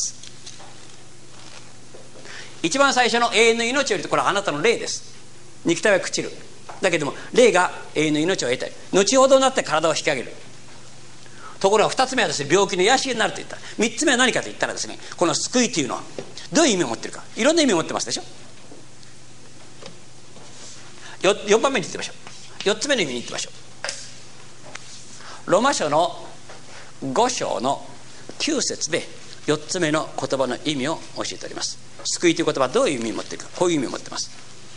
一番最初の永遠の命よりと、これはあなたの霊です。肉体は朽ちる。だけども霊が永遠の命を得たい。後ほどになって体を引き上げる。ところが二つ目はですね、病気の癒しになると言った。三つ目は何かと言ったらですね、この救いというのはどういう意味を持っているか、いろんな意味を持ってますでしょ。よよんばんめに言ってみましょう。よっつめの意味に言ってみましょう。ローマ書のご章のきゅう節でよっつめの言葉の意味を教えております。救いという言葉はどういう意味を持っているか、こういう意味を持っています。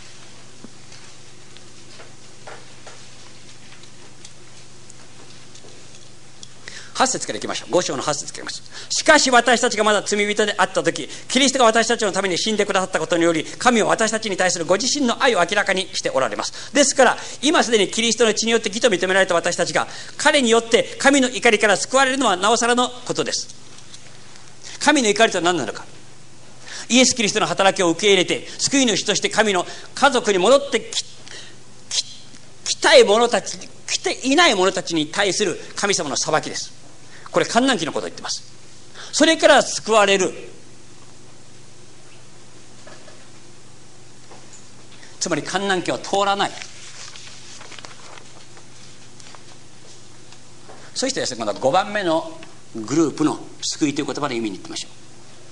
はち節からいきましょう。ご章のはち節からいきます。しかし私たちがまだ罪人であった時、キリストが私たちのために死んでくださったことにより、神は私たちに対するご自身の愛を明らかにしておられます。ですから今すでにキリストの血によって義と認められた私たちが、彼によって神の怒りから救われるのはなおさらのことです。神の怒りとは何なのか。イエス・キリストの働きを受け入れて救い主として神の家族に戻ってき来たい者たち、来ていない者たちに対する神様の裁きです。これ観難期のことを言ってます。それから救われる。つまり観難期を通らない。そしてですね、今度はごばんめのグループの救いという言葉の意味にいってみましょう。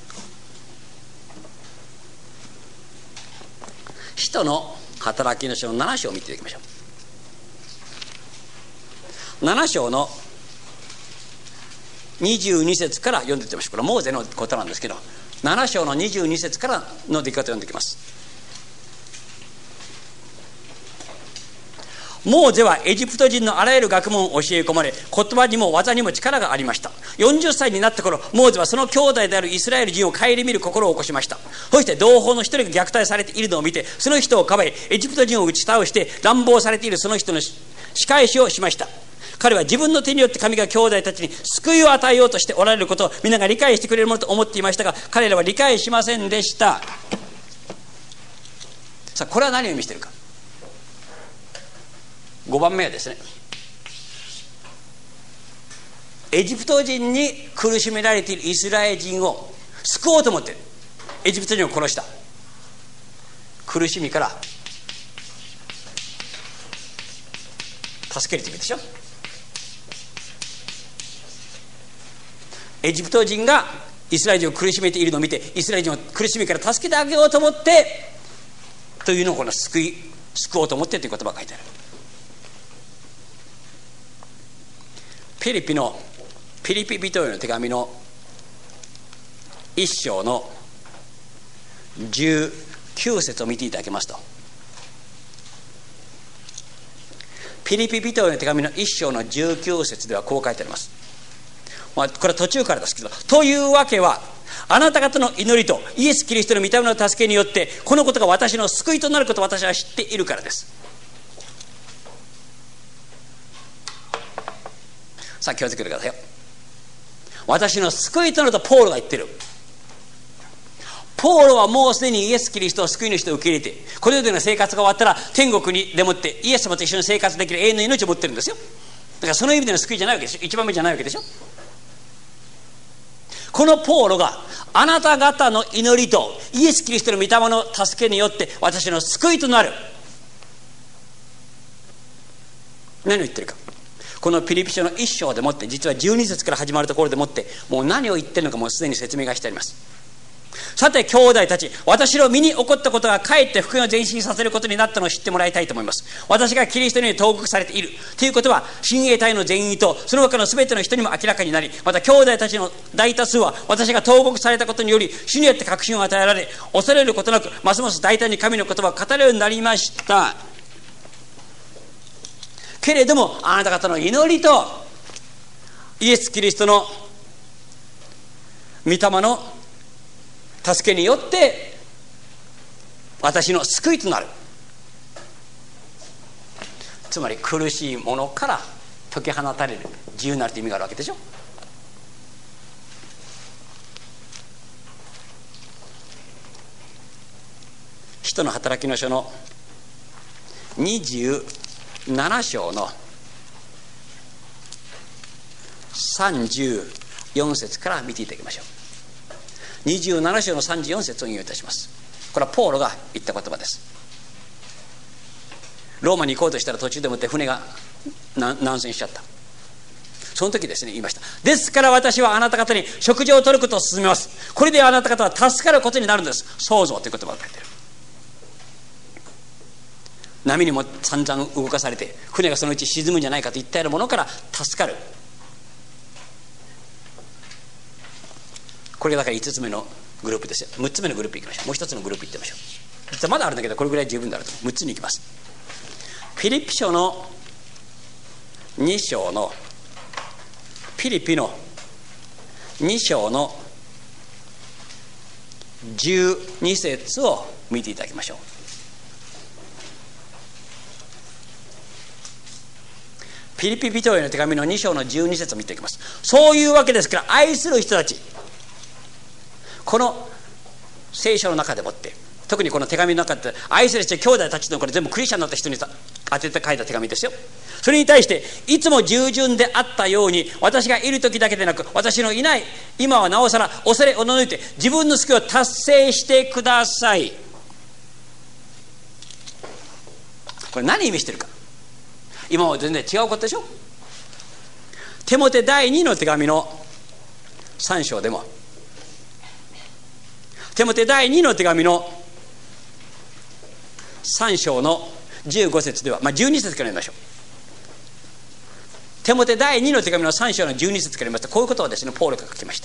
使徒の働きの書のなな章を見ていきましょう。なな章のにじゅうに節から読んでいってみましょう。これはモーゼのことなんですけど、なな章のにじゅうに節からの出来方を読んでいきます。モーゼはエジプト人のあらゆる学問を教え込まれ、言葉にも技にも力がありました。よんじゅっさいになった頃、モーゼはその兄弟であるイスラエル人を顧みる心を起こしました。そして同胞の一人が虐待されているのを見て、その人をかばい、エジプト人を打ち倒して乱暴されているその人の仕返しをしました。彼は自分の手によって神が兄弟たちに救いを与えようとしておられることを皆が理解してくれるものと思っていましたが、彼らは理解しませんでした。さあ、これは何を意味しているか。ごばんめはですね、エジプト人に苦しめられているイスラエル人を救おうと思ってエジプト人を殺した。苦しみから助けるという意味でしょ。エジプト人がイスラエル人を苦しめているのを見て、イスラエル人を苦しみから助けてあげようと思ってというのを、この救い救おうと思ってという言葉が書いてある。ピリピのピリピ人への手紙の一章のじゅうきゅう節を見ていただけますと、ピリピ人への手紙の一章のじゅうきゅう節ではこう書いてあります。まあ、これは途中からですけど、というわけはあなた方の祈りとイエス・キリストの御霊の助けによってこのことが私の救いとなることを私は知っているからです。さあ気をつけてくださいよ。私の救いとなるとポールが言ってる。 ポーロはもうすでにイエス・キリストを救い主と受け入れて、この世での生活が終わったら天国にでもってイエス様と一緒に生活できる永遠の命を持ってるんですよ。だからその意味での救いじゃないわけでしょ。一番目じゃないわけでしょ。このポーロがあなた方の祈りとイエス・キリストの御霊の助けによって私の救いとなる。何を言ってるか。このピリピ書の一章でもって、実はじゅうに節から始まるところでもって、もう何を言ってるのかもうすでに説明がしてあります。さて兄弟たち、私の身に起こったことがかえって福音を前進させることになったのを知ってもらいたいと思います。私がキリストに投獄されているということは、親衛隊の全員とその他の全ての人にも明らかになり、また兄弟たちの大多数は私が投獄されたことにより主によって確信を与えられ、恐れることなくますます大胆に神の言葉を語るようになりました。けれどもあなた方の祈りとイエス・キリストの御霊の助けによって私の救いとなる。つまり苦しいものから解き放たれる、自由になるという意味があるわけでしょ。使徒の働きの書のにじゅうなな章のさんじゅうよん節から見ていただきましょう。にじゅうなな章のさんじゅうよん節を引用いたします。これはポーロが言った言葉です。ローマに行こうとしたら途中でもって船が難船しちゃった。その時ですね言いました。ですから私はあなた方に食事を取ることを勧めます。これであなた方は助かることになるんです。創造という言葉が書いてある。波にも散々動かされて船がそのうち沈むんじゃないかといったようなものから助かる。これがだからいつつめのグループですよ。むっつめのグループいきましょう。もう一つのグループいってみましょう。実はまだあるんだけどこれぐらい十分だろうとむっつにいきます。ピリピ書のに章のピリピのに章のじゅうに節を見ていただきましょう。ピリピ人への手紙のに章のじゅうに節を見ていきます。そういうわけですから愛する人たち、この聖書の中でもって特にこの手紙の中で愛する人兄弟たちのこれ全部クリスチャンになった人に当てて書いた手紙ですよ。それに対していつも従順であったように私がいる時だけでなく私のいない今はなおさら恐れおののいて自分の救いを達成してください。これ何意味してるか。今は全然違うことでしょ。テモテ第二の手紙のさん章でもテモテ第二の手紙のさん章のじゅうご節では、まあ、じゅうに節から読みましょう。テモテ第二の手紙のさん章のじゅうに節から読みますとこういうことをですねポールが書きました。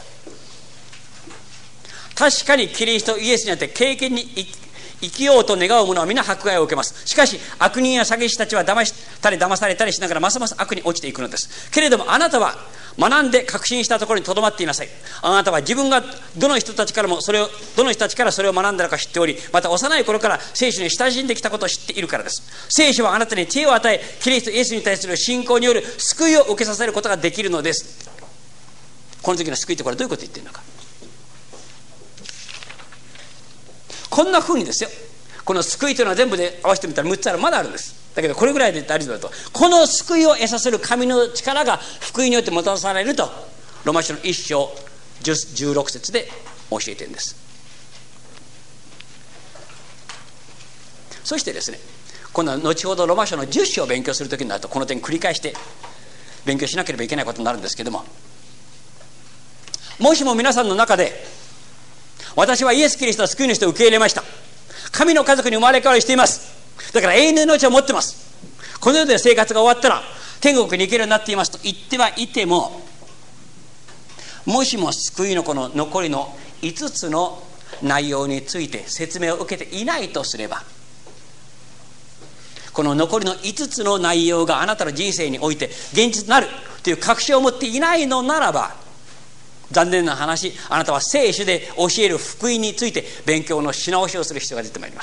確かにキリストイエスによって経験に生きようと願う者は皆迫害を受けます。しかし悪人や詐欺師たちは騙したり騙されたりしながらますます悪に落ちていくのです。けれどもあなたは学んで確信したところにとどまっていなさい。あなたは自分がどの人たちからもそれをどの人たちからそれを学んだのか知っており、また幼い頃から聖書に親しんできたことを知っているからです。聖書はあなたに知恵を与えキリストイエスに対する信仰による救いを受けさせることができるのです。この時の救いってこれどういうことを言っているのか。こんな風にですよ、この救いというのは全部で合わせてみたらむっつある、まだあるんです。だけどこれぐらいで大丈夫だと、この救いを得させる神の力が福音によってもたらされるとローマ書のいっ章じゅうろく節で教えているんです。そしてですね、今度は後ほどローマ書のじゅっ章を勉強するときになるとこの点繰り返して勉強しなければいけないことになるんですけども、もしも皆さんの中で私はイエス・キリストを救い主と受け入れました、神の家族に生まれ変わりしています、だから永遠の命を持ってます、この世で生活が終わったら天国に行けるようになっていますと言ってはいても、もしも救いのこの残りのいつつの内容について説明を受けていないとすれば、この残りのいつつの内容があなたの人生において現実になるという確信を持っていないのならば、残念な話、あなたは聖書で教える福音について勉強のし直しをする必要が出てまいります。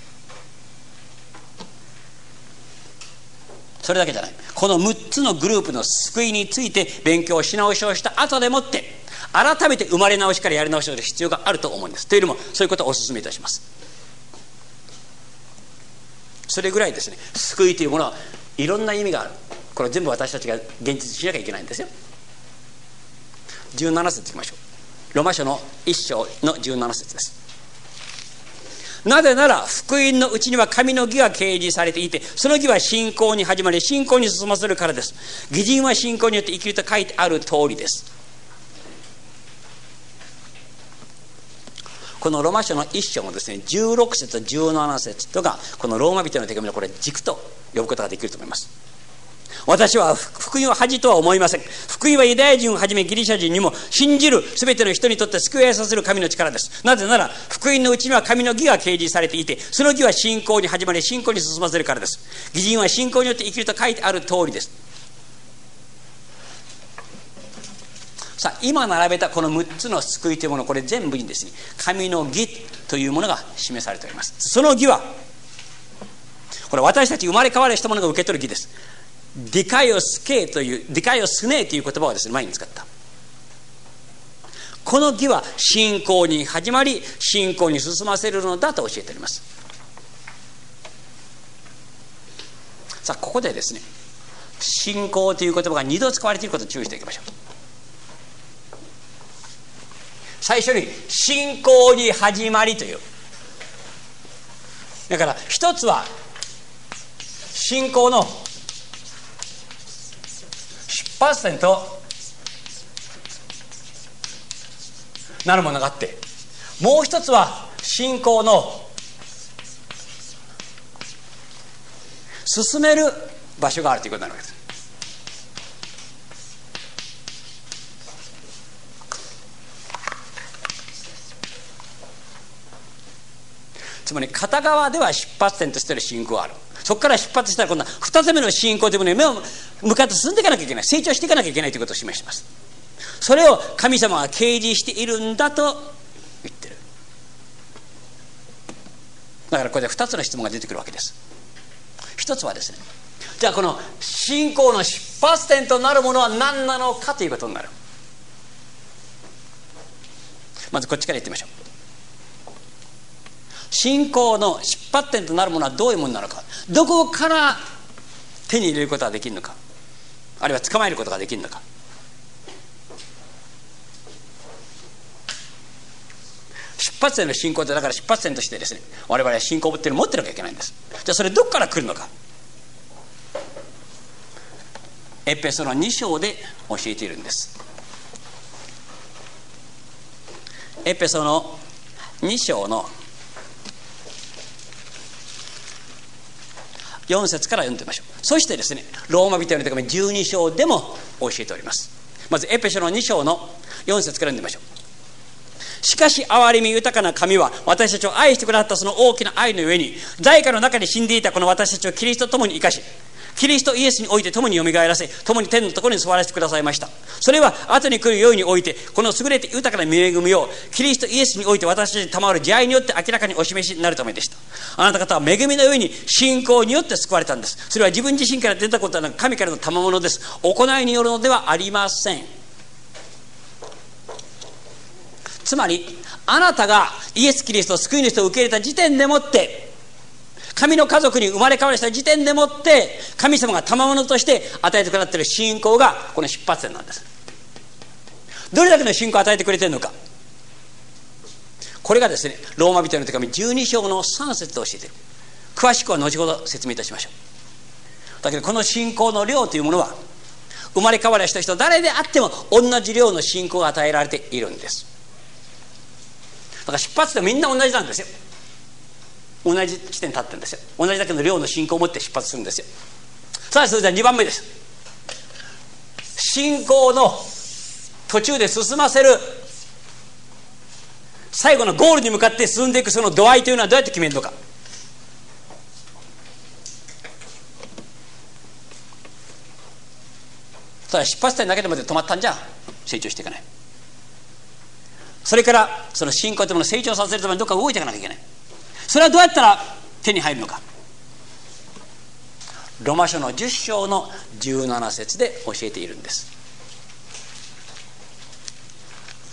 それだけじゃない、このむっつのグループの救いについて勉強し直しをした後でもって、 改めて生まれ直しからやり直しをする必要があると思うんです。というよりもそういうことをお勧めいたします。それぐらいですね、救いというものはいろんな意味がある。これ全部私たちが現実しなきゃいけないんですよ。じゅうなな節いきましょう。ローマ書のいっ章のじゅうなな節です。なぜなら福音のうちには神の義が掲示されていて、その義は信仰に始まり信仰に進ませるからです。義人は信仰によって生きると書いてある通りです。このローマ書のいっ章もですね、じゅうろく節じゅうなな節とかこのローマ人の手紙のこれ軸と呼ぶことができると思います。私は福音は恥とは思いません。福音はユダヤ人をはじめギリシャ人にも信じるすべての人にとって救いをさせる神の力です。なぜなら福音のうちには神の義が掲示されていて、その義は信仰に始まり信仰に進ませるからです。義人は信仰によって生きると書いてある通りです。さあ今並べたこのむっつの救いというもの、これ全部にですね、神の義というものが示されております。その義はこれ私たち生まれ変わりしたものが受け取る義です。ディカイオスケというディカイオスネという言葉をですね前に使った。この義は信仰に始まり信仰に進ませるのだと教えております。さあここでですね、信仰という言葉が二度使われていることを注意していきましょう。最初に信仰に始まりという、だから一つは信仰の出発点となるものがあって、もう一つは信仰の進める場所があるということになるわけです。つまり片側では出発点としての信仰がある。そこから出発したら今度は二つ目の信仰というものに目を向かって進んでいかなきゃいけない、成長していかなきゃいけないということを示します。それを神様が掲示しているんだと言ってる。だからこれで二つの質問が出てくるわけです。一つはですね、じゃあこの信仰の出発点となるものは何なのかということになる。まずこっちから言ってみましょう。信仰の出発点となるものはどういうものなのか、どこから手に入れることができるのか、あるいは捕まえることができるのか。出発点の信仰って、だから出発点としてですね、我々は信仰っていうのを持ってなきゃいけないんです。じゃあそれどこから来るのか、エペソのに章で教えているんです。エペソのに章のよん節から読んでみましょう。そしてですね、ローマ人への手紙じゅうに章でも教えております。まずエペソのに章のよん節から読んでみましょう。しかし憐れみ豊かな神は私たちを愛してくださったその大きな愛のゆえに、罪禍の中に死んでいたこの私たちをキリストと共に生かし、キリストイエスにおいて共によみがえらせ、共に天のところに座らせてくださいました。それは後に来る世においてこの優れて豊かな恵みをキリストイエスにおいて私たちに賜る慈愛によって明らかにお示しになるためでした。あなた方は恵みの上に信仰によって救われたんです。それは自分自身から出たことはなく神からの賜物です。行いによるのではありません。つまりあなたがイエス・キリスト救い主を受け入れた時点でもって、神の家族に生まれ変わりした時点でもって神様が賜物として与えてくださっている信仰がこの出発点なんです。どれだけの信仰を与えてくれているのか、これがですね、ローマ人への手紙じゅうに章のさん節で教えている。詳しくは後ほど説明いたしましょう。だけどこの信仰の量というものは生まれ変わりした人誰であっても同じ量の信仰が与えられているんです。だから出発点みんな同じなんですよ。同じ地点に立ってるんですよ。同じだけの量の信仰を持って出発するんですよ。さあそれではにばんめです。信仰の途中で進ませる最後のゴールに向かって進んでいくその度合いというのはどうやって決めるのか。ただ出発点だけでも止まったんじゃ成長していかない。それからその信仰というものを成長させるためにどっか動いていかなきゃいけない。それはどうやったら手に入るのか。ローマ書のじゅっ章のじゅうなな節で教えているんです。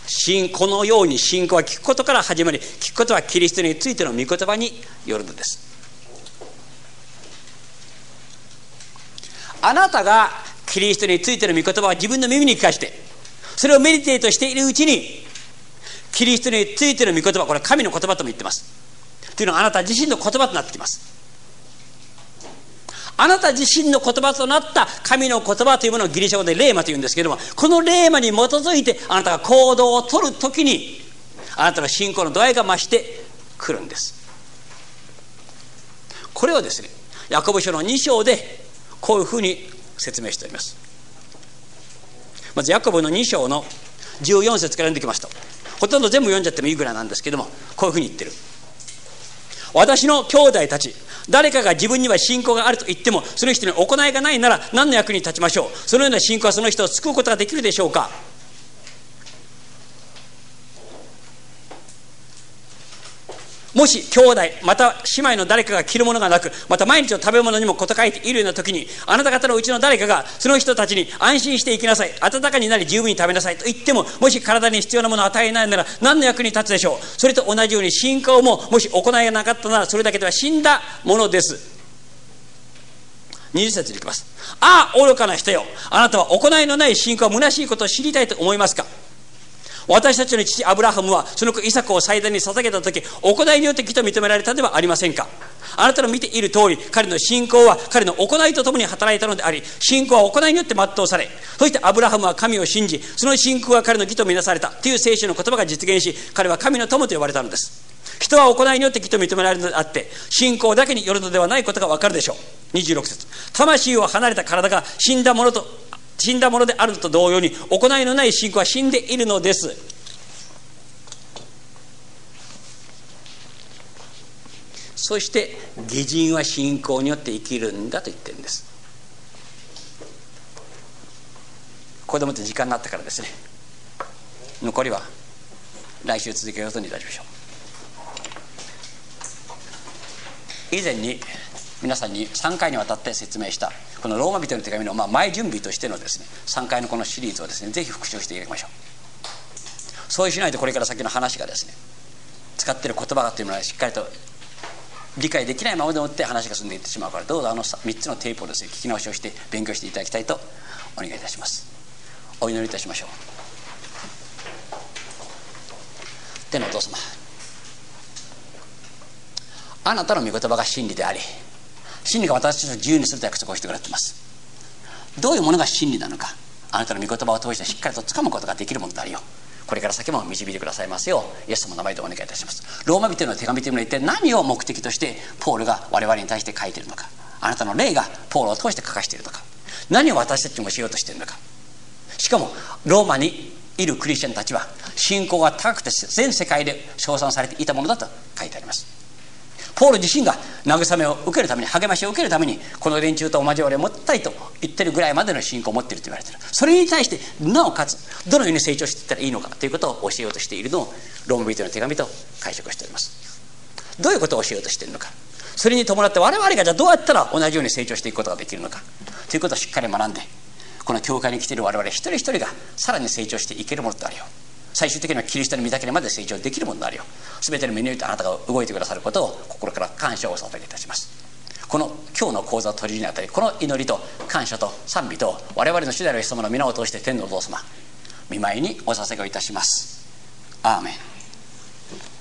信このように信仰は聞くことから始まり、聞くことはキリストについての御言葉によるのです。あなたがキリストについての御言葉を自分の耳に聞かして、それをメディテートしているうちに、キリストについての御言葉、これは神の言葉とも言ってますというのは、あなた自身の言葉となってきます。あなた自身の言葉となった神の言葉というものをギリシャ語でレーマというんですけれども、このレーマに基づいてあなたが行動を取るときに、あなたの信仰の度合いが増してくるんです。これをですね、ヤコブ書のに章でこういうふうに説明しております。まずヤコブのに章のじゅうよん節から読んできますと、ほとんど全部読んじゃってもいいぐらいなんですけども、こういうふうに言ってる。私の兄弟たち、誰かが自分には信仰があると言っても、その人に行いがないなら何の役に立ちましょう。そのような信仰はその人を救うことができるでしょうか。もし兄弟また姉妹の誰かが着るものがなく、また毎日の食べ物にも事欠いているような時に、あなた方のうちの誰かがその人たちに安心して生きなさい、温かになり十分に食べなさいと言っても、もし体に必要なものを与えないなら何の役に立つでしょう。それと同じように信仰ももし行いがなかったなら、それだけでは死んだものです。にじゅう節にいきます。ああ愚かな人よ、あなたは行いのない信仰は虚しいことを知りたいと思いますか。私たちの父アブラハムはその子イサクを祭壇に捧げた時、行いによって義と認められたではありませんか。あなたの見ている通り、彼の信仰は彼の行いとともに働いたのであり、信仰は行いによって全うされ、そしてアブラハムは神を信じ、その信仰は彼の義とみなされたという聖書の言葉が実現し、彼は神の友と呼ばれたのです。人は行いによって義と認められるのであって、信仰だけによるのではないことがわかるでしょう。にじゅうろく節、魂を離れた体が死んだものと死んだものであるのと同様に、行いのない信仰は死んでいるのです。そして義人は信仰によって生きるんだと言ってるんです。子供って時間になったからですね、残りは来週続けることにいたしましょう。以前に皆さんにさんかいにわたって説明したこのローマ人の手紙のまあ前準備としてのですね、さんかいのこのシリーズをですね、ぜひ復習していただきましょう。そうしないとこれから先の話がですね、使っている言葉というものはしっかりと理解できないままでもって話が進んでいってしまうから、どうぞあのみっつのテープをですね、聞き直しをして勉強していただきたいとお願いいたします。お祈りいたしましょう。天のお父様、あなたの御言葉が真理であり、真理が私たちを自由にすると約束をしてくれています。どういうものが真理なのか、あなたの御言葉を通してしっかりと掴むことができるものであるよう、これから先も導いてくださいますよう、イエス様の名前でお願いいたします。ローマ人の手紙というのは一体何を目的としてポールが我々に対して書いているのか、あなたの霊がポールを通して書かしているのか、何を私たちもしようとしているのか。しかもローマにいるクリスチャンたちは信仰が高くて全世界で称賛されていたものだと書いてあります。ポール自身が慰めを受けるために、励ましを受けるために、この連中と交わりを持ったいと言ってるぐらいまでの信仰を持っていると言われている。それに対してなおかつどのように成長していったらいいのかということを教えようとしているのをローマ人の手紙と解釈しております。どういうことを教えようとしているのか、それに伴って我々がじゃあどうやったら同じように成長していくことができるのかということをしっかり学んで、この教会に来ている我々一人一人がさらに成長していけるものとあるよう、最終的にはキリストに見たければまで成長できるものであるよう、すべての目においてあなたが動いてくださることを心から感謝をお捧げいたします。この今日の講座を取り入れにあたり、この祈りと感謝と賛美と我々の主であるイエス様の皆を通して天のお父様御前にお捧げをいたします。アーメン。